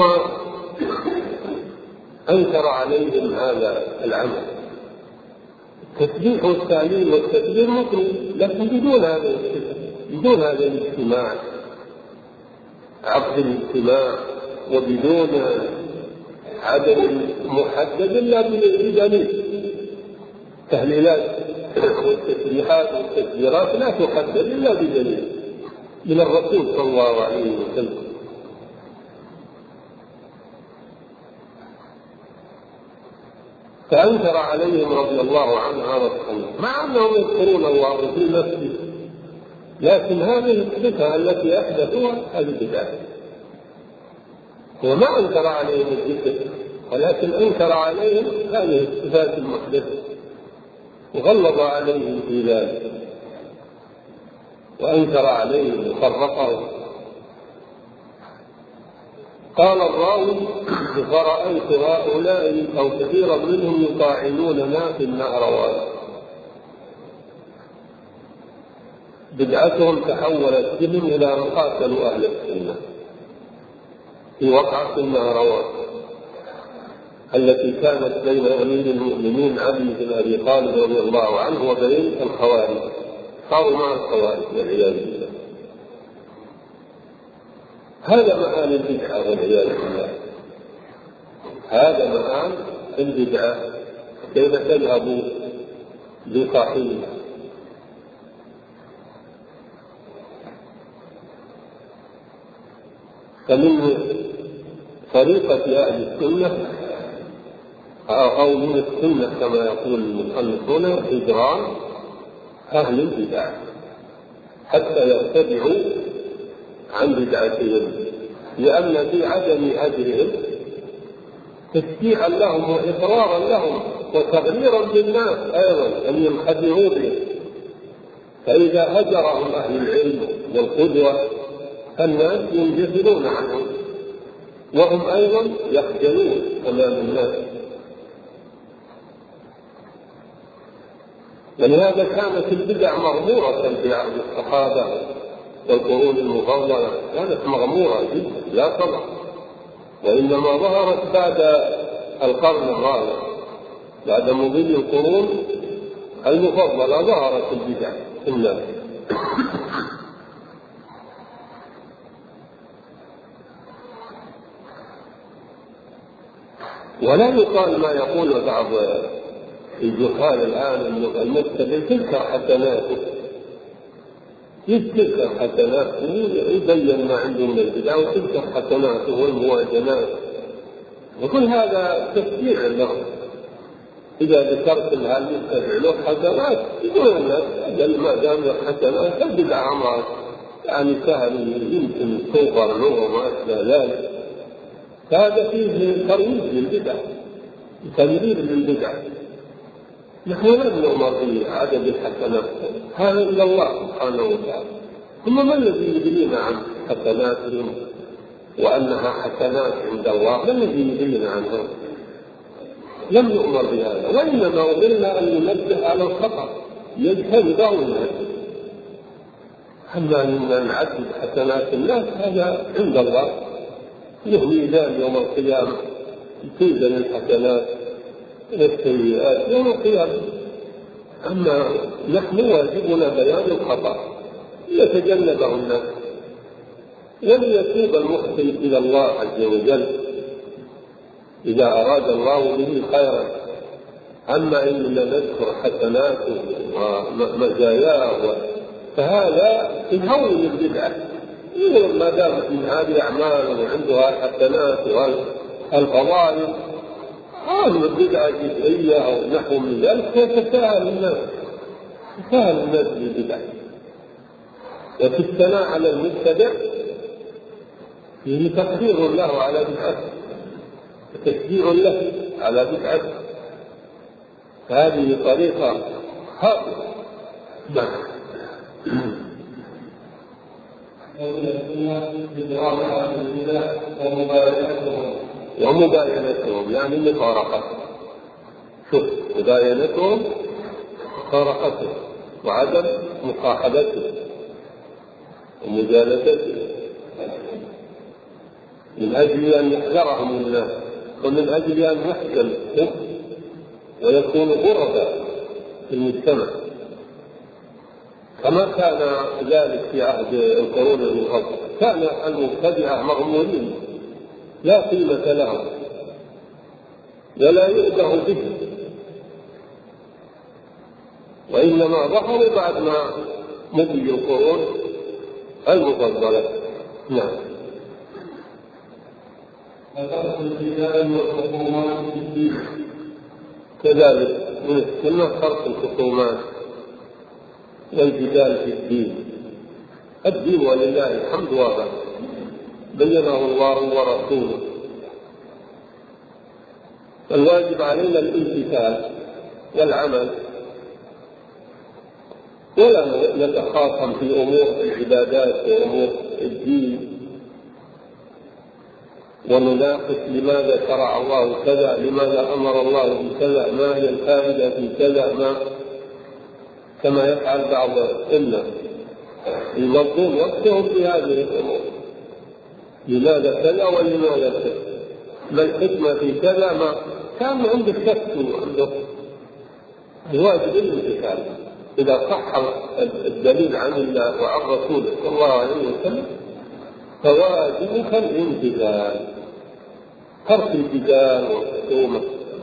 أنكر عليهم هذا العمل. التسبيح والتعليم والتكبير مطلوب، لكن بدون هذا الشيء بدون هذا الاجتماع، عقد الاجتماع، وبدون عدد محدد إلا بدليل. تهليلات والتسبيحات والتكبيرات لا تحدد إلا بدليل من الرسول صلى الله عليه وسلم. فأنكر عليهم رضي الله عنه هذا الصنم، مع أنهم يذكرون الله في نفسه، لكن هذه الصفة التي أحدثوها هذه بدعة. هو ما أنكر عليهم الذكر، ولكن أنكر عليهم هذه الصفات المحدثة وغلظ عليهم في ذلك، وأنكر عليهم وفرقهم. قال الراوي: فرأيت هؤلاء أو كثيرا منهم يطاعنوننا في النهروان. بدعتهم تحولت بهم إلى أن قاتلوا أهل السنة في وقعة النهروان التي كانت بين أمير المؤمنين علي بن أبي طالب رضي الله عنه وبين الخوارج. صاروا مع الخوارج والعياذ بالله. هذا مآل البدعة والعياذ بالله، هذا مآل البدعة. كيف تذهب بصاحبها؟ فمن طريقة أهل السنة أو من السنة كما يقول المصنفون إجرام أهل البدع حتى يرتدعوا عن بدعتهم، لأن في عدم هديهم تشجيعا لهم وإقرارا لهم وتغييرا للناس أيضا أن ينخدعوا به. فإذا هجرهم أهل العلم والقدوة الناس ينجذبون عنهم، وهم أيضا يخجلون أمام الناس. ولهذا كانت البدع مغمورة في عهد الصحابة والقرون المفضلة، كانت مغمورة جدا لا طبعا، وإنما ظهرت بعد القرن الرابع، بعد مضي القرون المفضلة ظهرت البدع في الناس. ولا يقال ما يقول بعض الجهال الآن المبتدع تذكر حسناته، يذكر حسناته، يبين ما عنده من البدع وتذكر حسناته والمواجنات، وكل هذا تشجيع له. إذا ذكرت هل يتبع له حسنات يقول الناس أجل ما دام حسنات البدع أمرات يعني سهل يمكن توفر له وما أشبه ذلك. فهذا فيه ترويج للبدع، تمرير للبدع. نحن لم نؤمر بعدد الحسنات، هذا إلا الله سبحانه وتعالى. ثم ما الذي يدرينا عن حسناتهم وأنها حسنات عند الله؟ ما الذي يدرينا عنها؟ لم نؤمر بهذا، وإنما أمرنا أن ننبه على الخطأ يجتنبه الناس. أما أن نعدد حسنات الناس هذا عند الله، له ميزان يوم القيامة توزن الحسنات والسيئات يوم القيامة. أما نحن واجبنا بيان الخطأ ليتجنبه الناس، وليتوب المحسن إلى الله عز وجل إذا أراد الله به خيرا. أما إننا نذكر حسناته ومزاياه فهذا يهون البدعة، يقول ما دامت من هذه أعمال وعندها الحسنات والفضائل هذه البدعة جزئية أو نحو من ذلك، فيتساهل الناس بالبدع. وفي الثناء على المبتدع فيه تقدير له على بدعته وتشجيع له على بدعته، فهذه طريقة خاطئة. ومباينتهم يعني مفارقتهم. شوف، مباينتهم مفارقتهم وعدم مصاحبتهم ومجالستهم من أجل أن يحذرهم الناس، ومن أجل أن يحكم ويكون غربا في المجتمع. كما كان ذلك في عهد القرون المفضلة، كان المبتدعة مغمورين لا قيمة لهم ولا يؤده به، وإنما ظهروا بعد ما مضي القرون المفضلة. نعم. وترك الجدال والخصومات في الدين. كذلك من السنة ترك الخصومات والجدال في الدين. الدين ولله الحمد واضح بينه الله ورسوله، فالواجب علينا الامتثال والعمل، ولا نتخاصم في أمور العبادات وأمور الدين ونناقش لماذا شرع الله كذا، لماذا أمر الله بكذا، ما هي الفائدة في كذا، ما كما يفعل بعض الناس يمضون وقتهم في هذه الأمور، لماذا كذا ولماذا كذا، ما الحكمة في كذا، ما كان عنده شك وعنده. الواجب الامتثال، إذا صح الدليل عن الله وعن رسوله صلى الله عليه وسلم فواجبك الامتثال، ترك الجدال والخصومة.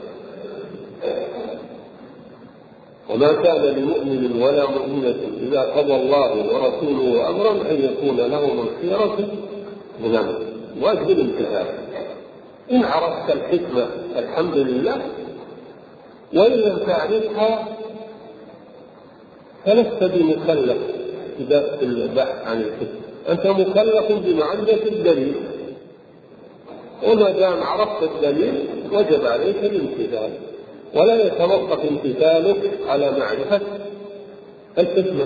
وما كان لمؤمن ولا مؤمنة إذا قضى الله ورسوله أمرا أن يكون لهم الخيرة من أمره. واجب الامتثال، إن عرفت الحكمة الحمد لله، وإن لم تعرفها فلست بمكلف في البحث عن الحكمة، أنت مكلف بمعرفة الدليل، وما دام عرفت الدليل وجب عليك الامتثال، ولا يتوقف امتثالك على معرفة الحكمة.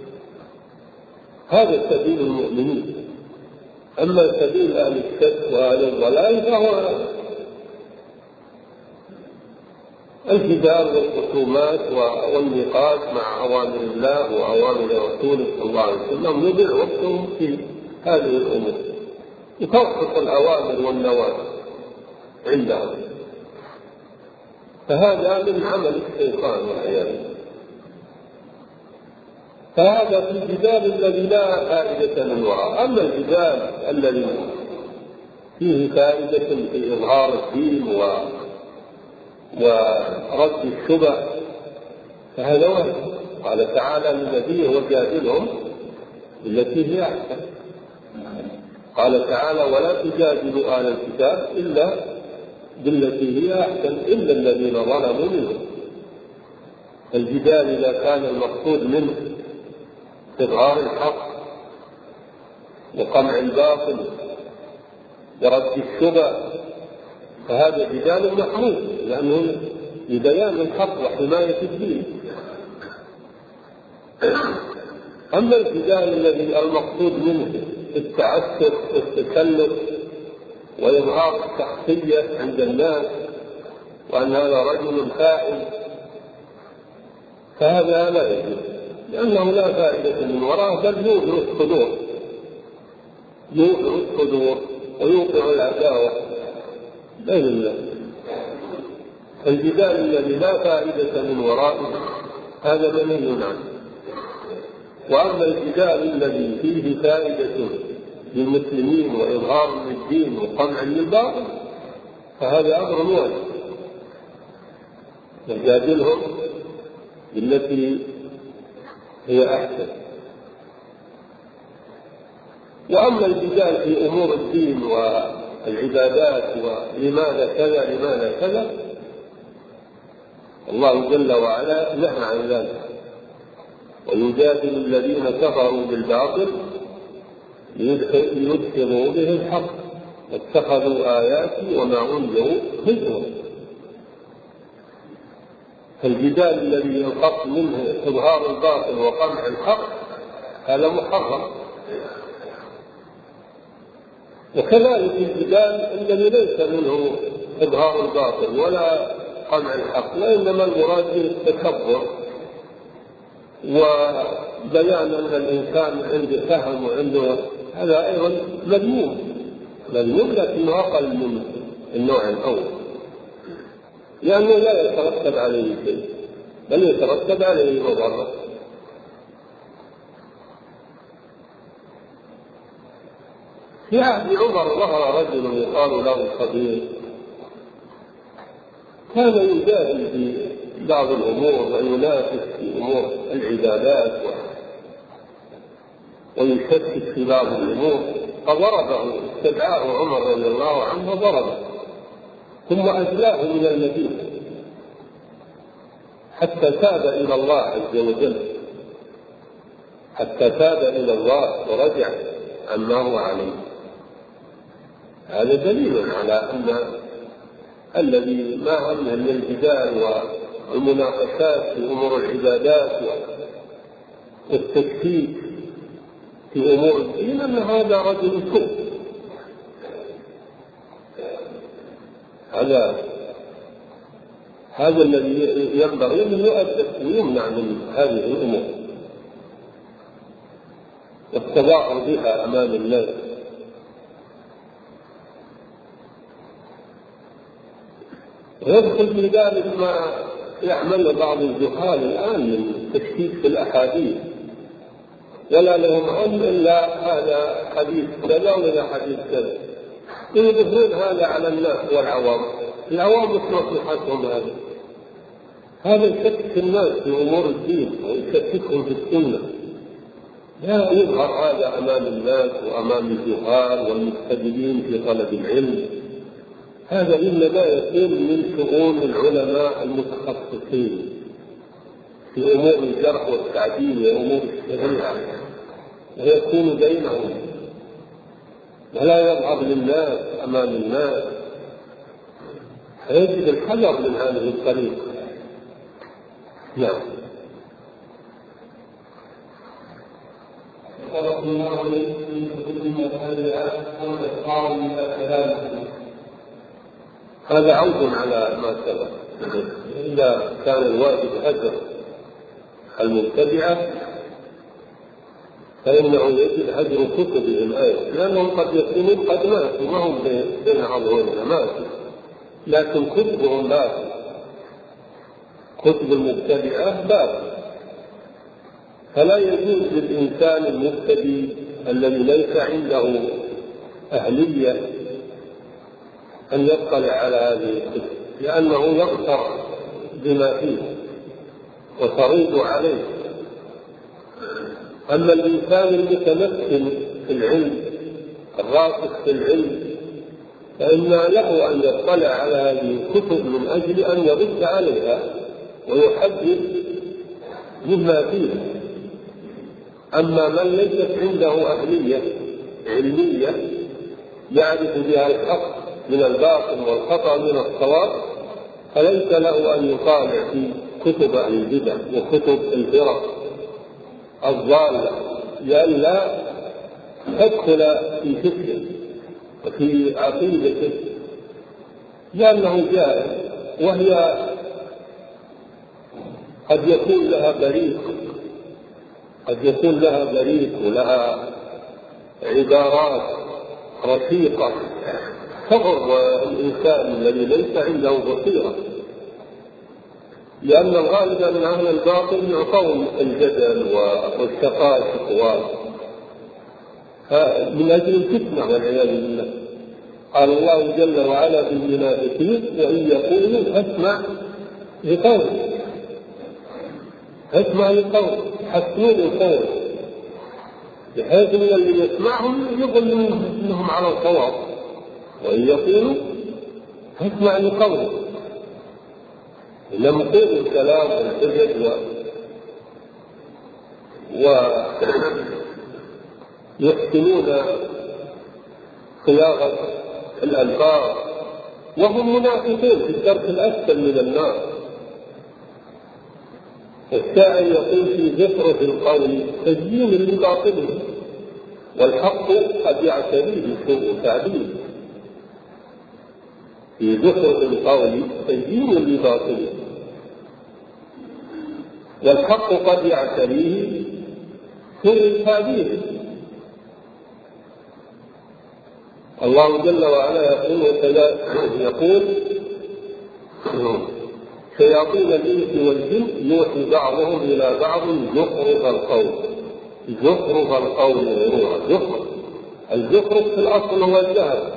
هذا سبيل المؤمنين. أما سبيل أهل الشك وأهل الضلال فهو الجدال والخصومات والنقاش مع أوامر الله وأوامر رسوله صلى الله عليه وسلم، يضيع وقتهم في هذه الأمور، يتوقف الأوامر والنواهي عندهم، فهذا من عمل الشيطان والعياذ بالله. فهذا في الجدال الذي لا فائدة من وراء. أما الجدال الذي فيه فائدة في إظهار الدين ورد الشبه فهذا واجب. قال تعالى لنبيه وجادلهم بالتي هي أحسن. قال تعالى ولا تجادلوا أهل الكتاب إلا بالتي هي أحسن إلا الذين ظلموا منهم. الجدال إذا كان المقصود منه إظهار الحق وقمع الباطل ورد الشبه فهذا جدال محمود، لأنه لبيان الحق وحماية الدين. أما الجدال الذي المقصود منه التعسف والتكلف وإظهار الشخصية عند الناس وأن هذا رجل فاعل فهذا لا يجوز، لأنه لا فائدة من وراءه، بل يوقع الصدور ويوقع العداوة بين الله. الجدال الذي لا فائدة من ورائه هذا منهي عنه. وأما الجدال الذي فيه فائدة للمسلمين وإظهار للدين وقمع للباطل فهذا أمر واجب، نجادلهم بالتي هي أحسن. وأما الجدال في أمور الدين والعبادات ولماذا كذا لماذا كذا الله جل وعلا نهى عن ذلك، ويجادل الذين كفروا بالباطل ليدحضوا به الحق واتخذوا آياتي وما أنذروا هزوا. فالجدال الذي ينقص منه إظهار الباطل وقمع الحق هذا محرم. وكذلك الجدال الذي ليس منه إظهار الباطل ولا قمع الحق، وإنما المراد به التكبر وبيان أن الإنسان عنده فهم وعنده، هذا أيضا مذموم لكنه أقل من النوع الأول، لأنه لا يترتب عليه شيء بل يترتب عليه مضرة. في عهد عمر ظهر رجل يقال له صبير، كان يجاهد في بعض الأمور وينافس في أمور العبادات ويشكك في بعض الأمور، فضربه، استدعاه عمر رضي الله عنه ضربه ثم أجلاه من المدينة حتى تاب إلى الله عز وجل، حتى تاب إلى الله ورجع عما هو عليه. هذا دليل على أن الذي ما همه من الجدال والمناقشات في أمور العبادات والتشكيك في أمور الدين أن هذا رجل سوء. هذا الذي ينبغي أن يؤدب ويمنع من هذه الأمور والتظاهر بها أمام الناس. ويدخل في ذلك ما يعمل بعض الجهال الآن من تشكيك في الأحاديث، ولا لهم علم إلا هذا حديث كذا ولا حديث كذا، يظهرون هذا على الناس والعوام. العوام مش مصلحتهم هذا يشكك الناس في أمور الدين ويشككهم في السنة، لا يظهر هذا أمام الناس وأمام الجهال والمستجدين في طلب العلم. هذا إنما يكون من شؤون العلماء المتخصصين في أمور الجرح والتعديل وأمور الشريعة، ويكون بينهم ولا يظهر للناس أمام الناس. فيجب الحذر من هذه الطريقة. نعم. هذا عود على ما سبق. إذا كان الواجب هجر المبتدعة فإنه يجب هجر كتبهم أيضا، لأنهم قد يكونون قد ماتوا وهم بين عضوين ماتوا، لكن كتبهم باقي، كتب المبتدعة باقي. فلا يجوز للإنسان المبتدئ الذي ليس عنده أهلية أن يطلع على هذه الكتب، لأنه يغتر بما فيه وتريد عليه. أما الإنسان المتمكن في العلم الراسخ في العلم فإن له أن يطلع على هذه الكتب من أجل أن يرد عليها ويحدث مما فيها. أما من ليست عنده أهلية علمية يعرف بها الحق من الباطل والخطأ من الصواب فليس له أن يطالع في كتب أهل البدع وكتب الفرق الضالة لئلا تدخل في فكره وفي عقيدته، لأنه جاهل وهي قد يكون لها بريق ولها عبارات رشيقة تضر الإنسان الذي ليس عنده بصيرة، لأن الغالب أن أهل الباطل يعطون الجدل والشقائق من أجل الفتنة والعياذ بالله. قال الله جل وعلا في المنافقين وإن يقولوا اسمع لقول حسنون القول، بحيث من اللي يسمعهم يظن أنهم على الصواب. وإن يقولوا اسمع لقول لم يقول الكلام والحجج ويحسنون صياغة الألفاظ وهم منافقون في الدرك الأسفل من النار. الشاعر يقول في زخرف القول تزيين لباطله والحق قد يعتريه سوء تعبير. في زخرف القول تزيين لباطله والحق قد يعتريه سوء تعبير. الله جل وعلا يقول شياطين الإنس والجن يوحي بعضهم إلى بعض زخرف القول غرورا. زخرف الزخرف في الأصل هو الذهب،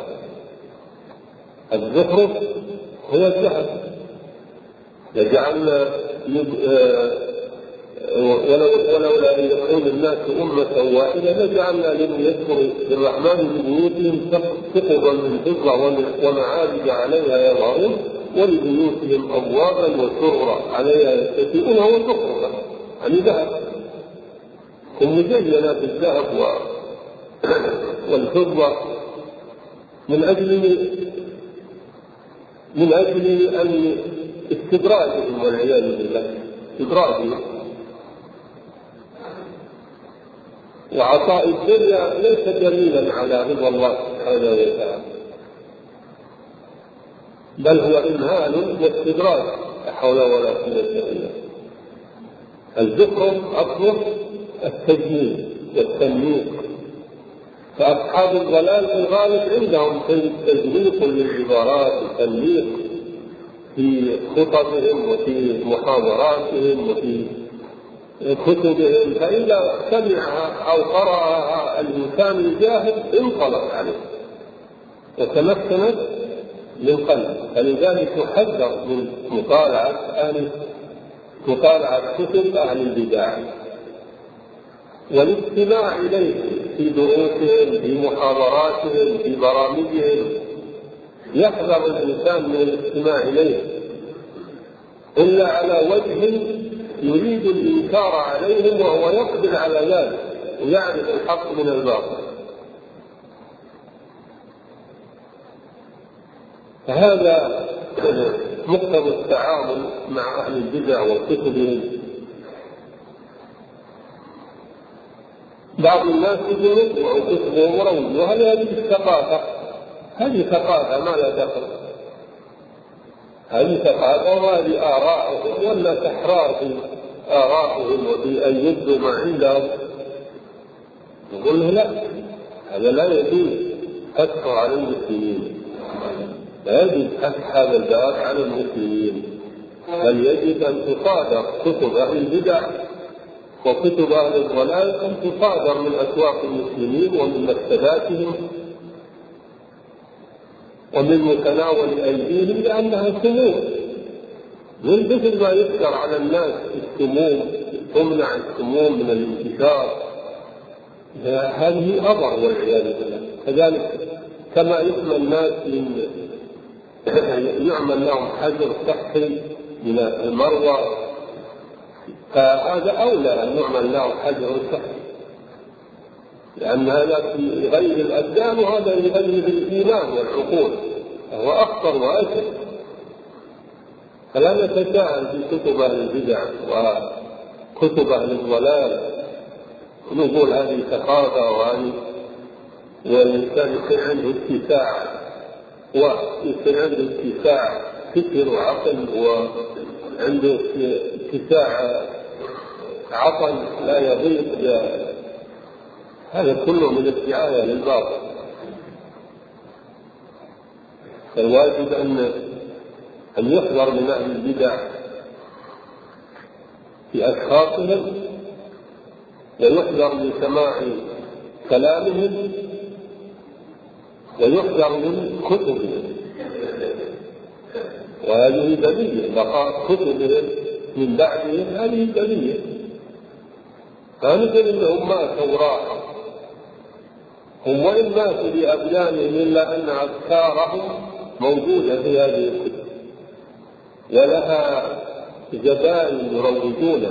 الزخرف هو الذهب. لجعلنا ولولا أن يكون الناس أمة واحدة لجعلنا لمن يذكر الرحمن لبيوتهم سقفا من فضة ومعارج عليها يظهرون ولبيوتهم أبوابا وسررا عليها يتكئون وزخرفا، يعني ذهب، هم مزينة بالذهب والفضة من أجل أن استدراجهم والعياذ بالله، استدراجهم. وعطاء الدنيا ليس دليلا على رضا الله سبحانه وتعالى، بل هو إمهال واستدراج، لا حول ولا قوة إلا بالله. الزخرف أصله التجميل والتمليك، فأصحاب الضلال في الغالب عندهم تجميل للعبارات وتمليك في خطبهم وفي محاضراتهم وفي كتبهم، فإذا سمعها أو قرأها الإنسان الجاهل انطلق عليه وتمكنت من قلبه. فلذلك يحذر من مطالعة كتب أهل البدع والاستماع إليه في دروسهم في محاضراتهم في برامجهم. يحذر الإنسان من الاستماع إليه إلا على وجه يريد الإنكار عليهم وهو يقدر على ذلك ويعرف الحق من الباطل. فهذا مقتضى التعامل مع أهل البدع وكتبهم. بعض الناس يقولون وكتبهم وروي، وهل هذه الثقافة؟ هذه ثقافة ما لا دخل، هذه ثقافة وهذه آراءهم، والناس أحرار في آرائهم وفي أن يبدوا ما عندهم. يقول له لا، هذا لا يجوز فتحه على المسلمين، لا يجوز فتح هذا الباب على المسلمين، بل يجب أن تصادر كتب أهل البدع وكتب أهل الضلال، أن تصادر من أسواق المسلمين ومن مكتباتهم ومن متناول أيديهم، لأنها سموم، من مثل ما يذكر على الناس السموم، تمنع السموم من الانتشار، هذه أضر والعياذ بالله. كذلك كما يحمى الناس يعمل لهم حجر صحي من المروى، فهذا أولى أن يعمل لهم حجر صحي، لأن هذا يغير الأبدان وهذا يغير الإيمان والعقول، فهو أخطر وأشد. فلا نتساهل في كتب أهل البدع وكتب أهل الضلال ونقول هذه ثقافة وهذه، والإنسان يكون عنده اتساع فكر وعقل، وعنده اتساع عقل لا يضيق، هذا كله من الدعاية للباطل. فالواجب أن يحذر من أهل البدع في أشخاصهم، ويحذر من سماع كلامهم، ويحذر من كتبهم، وهذه بلية، بقاء كتبهم من بعدهم هذه بلية. فنقول إنهم ماتوا وراحوا، هم وإن ماتوا بأبدانهم إلا أن أفكارهم موجودة في هذه الكتب ولها زبائن يروجونها.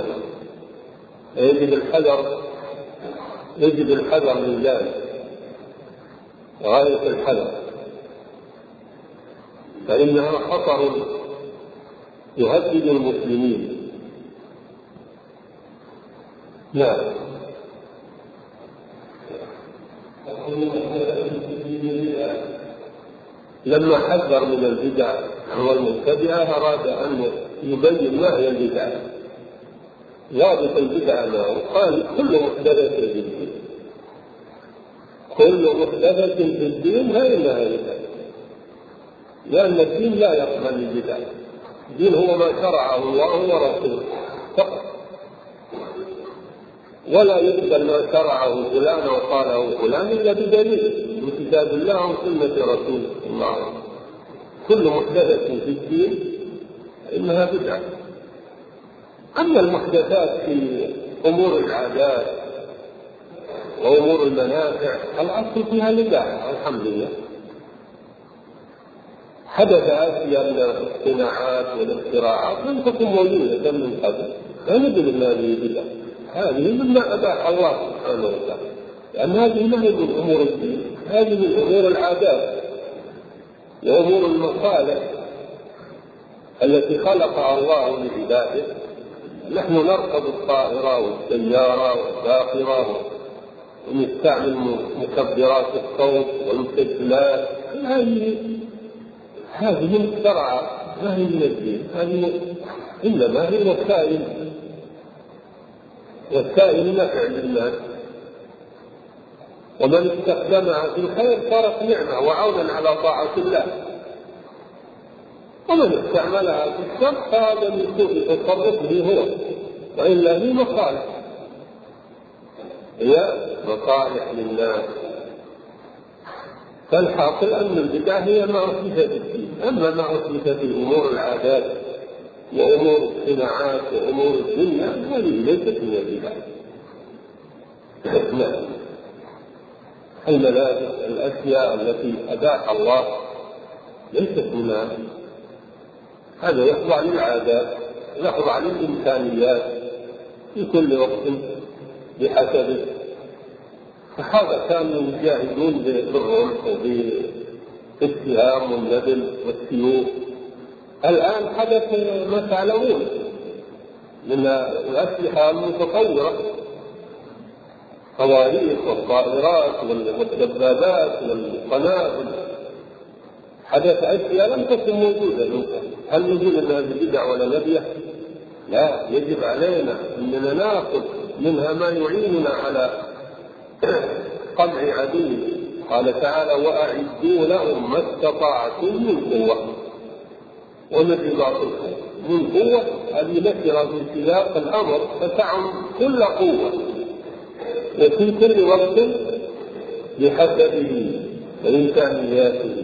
يجب الحذر من ذلك غاية الحذر، فإنها خطر يهدد المسلمين. نعم. لما حذر من البدع والمبتدعة أراد أن يبين ما هي البدع، ضابط البدعة له، قال كل محدثة في الدين، كل محدثة في الدين فإنها بدعة، لأن الدين لا يقبل البدع، الدين هو ما شرعه الله ورسوله فقط. ولا يقبل ما شرعه فلان أو قاله فلان إلا بدليل من كتاب الله وسنة رسوله صلى الله عليه وسلم. كل محدثة في الدين إنها بدعة. أما المحدثات في أمور العادات وأمور المنافع الأصل فيها الإباحة الحمد لله. حدث أشياء من الصناعات والاختراعات لم تكن موجودة من قبل، لا ندري أن هذه بدعة، هذه مما أباح الله سبحانه وتعالى، لأن هذه ما هي من أمور الدين، هذه من أمور العادات وأمور المصالح التي خلقها الله لعباده. نحن نركب الطائرة والسيارة والباخرة ونستعمل مكبرات الصوت والمسجلات، هذه مخترعة ما هي من الدين، هذه إنما هي وسائل نفع للناس، ومن استخدمها في الخير صارت نعمة وعونا على طاعة الله، ومن استعملها في الشر فهذا من سوء تصرفه هو، وإلا هي مصالح، هي مصالح للناس. فالحاصل أن البدع هي ما أثبت الدين، أما ما أثبت في أمور العادات وأمور الصناعات وأمور الدنيا هذه ليست من البدع. الملابس الأشياء التي أباح الله ليست منها، هذا يخضع للعادات، يخضع للإمكانيات في كل وقت بحسبه. فهذا كانوا يجاهدون بالرمح وبالسهام والنبل والسيوف. الآن حدث ما تعلمون من الأسلحة المتطورة، صواريخ والطائرات والدبابات والقنابل، حدث أشياء لم تكن موجودة. هل نقول أنها بدعة ولا نبية؟ لا، يجب علينا أننا نأخذ منها ما يعيننا على قمع عدوه. قال تعالى: وأعدوا لهم ما استطعتم من قوة ومن رباط الخيل. من قوة هذه نكرة في سياق الأمر فتعم كل قوة وفي كل وقت بحسبه وإمكانياته.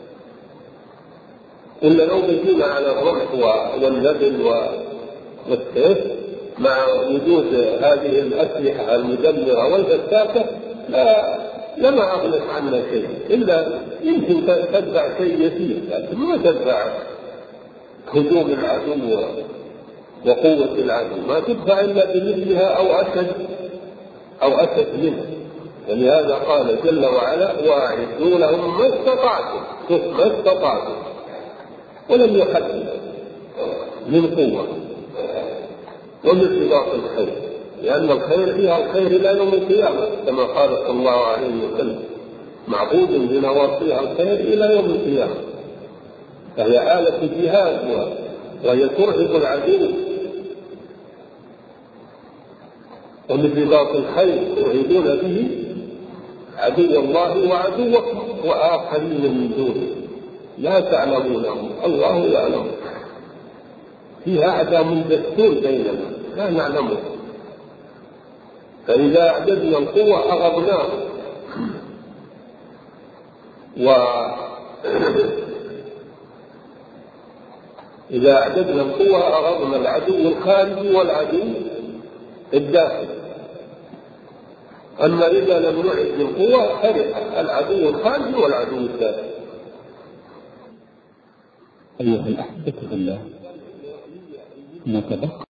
إلا لو بقينا على الرمح والنبل والسيف مع وجود هذه الأسلحة المدمرة والفتاكة لما أغلق عنا شيء، إلا يمكن تدفع شيء يسير، لكن ما تدفع هجوم العدو وقوة العدو، ما تدفع إلا بمثلها أو أشد منه. ولهذا قال جل وعلا: وأعدوا لهم ما استطعتم، ولم يحدد من قوة ومن رباط الخير، لأن الخير فيها الخير إلى يوم القيامة، كما قال صلى الله عليه وسلم: معبود بنواصيها الخير إلى يوم القيامة. فهي آلة جهاد وهي ترهب العدو، ومن رباط الخير ترهبون به عدو الله وعدوكم وآخرين من دونه لا تعلمونهم الله يعلم. فيها أعداء دستور بيننا لا نعلمه، فإذا أعددنا القوة أغضناه، إذا أعددنا القوة أغضنا العدو الخارجي والعدو الداخلي. أما إذا لم نعد القوة فرح العدو الخارجي والعدو الداخلي. أيها الأحبة بالله، نتبقى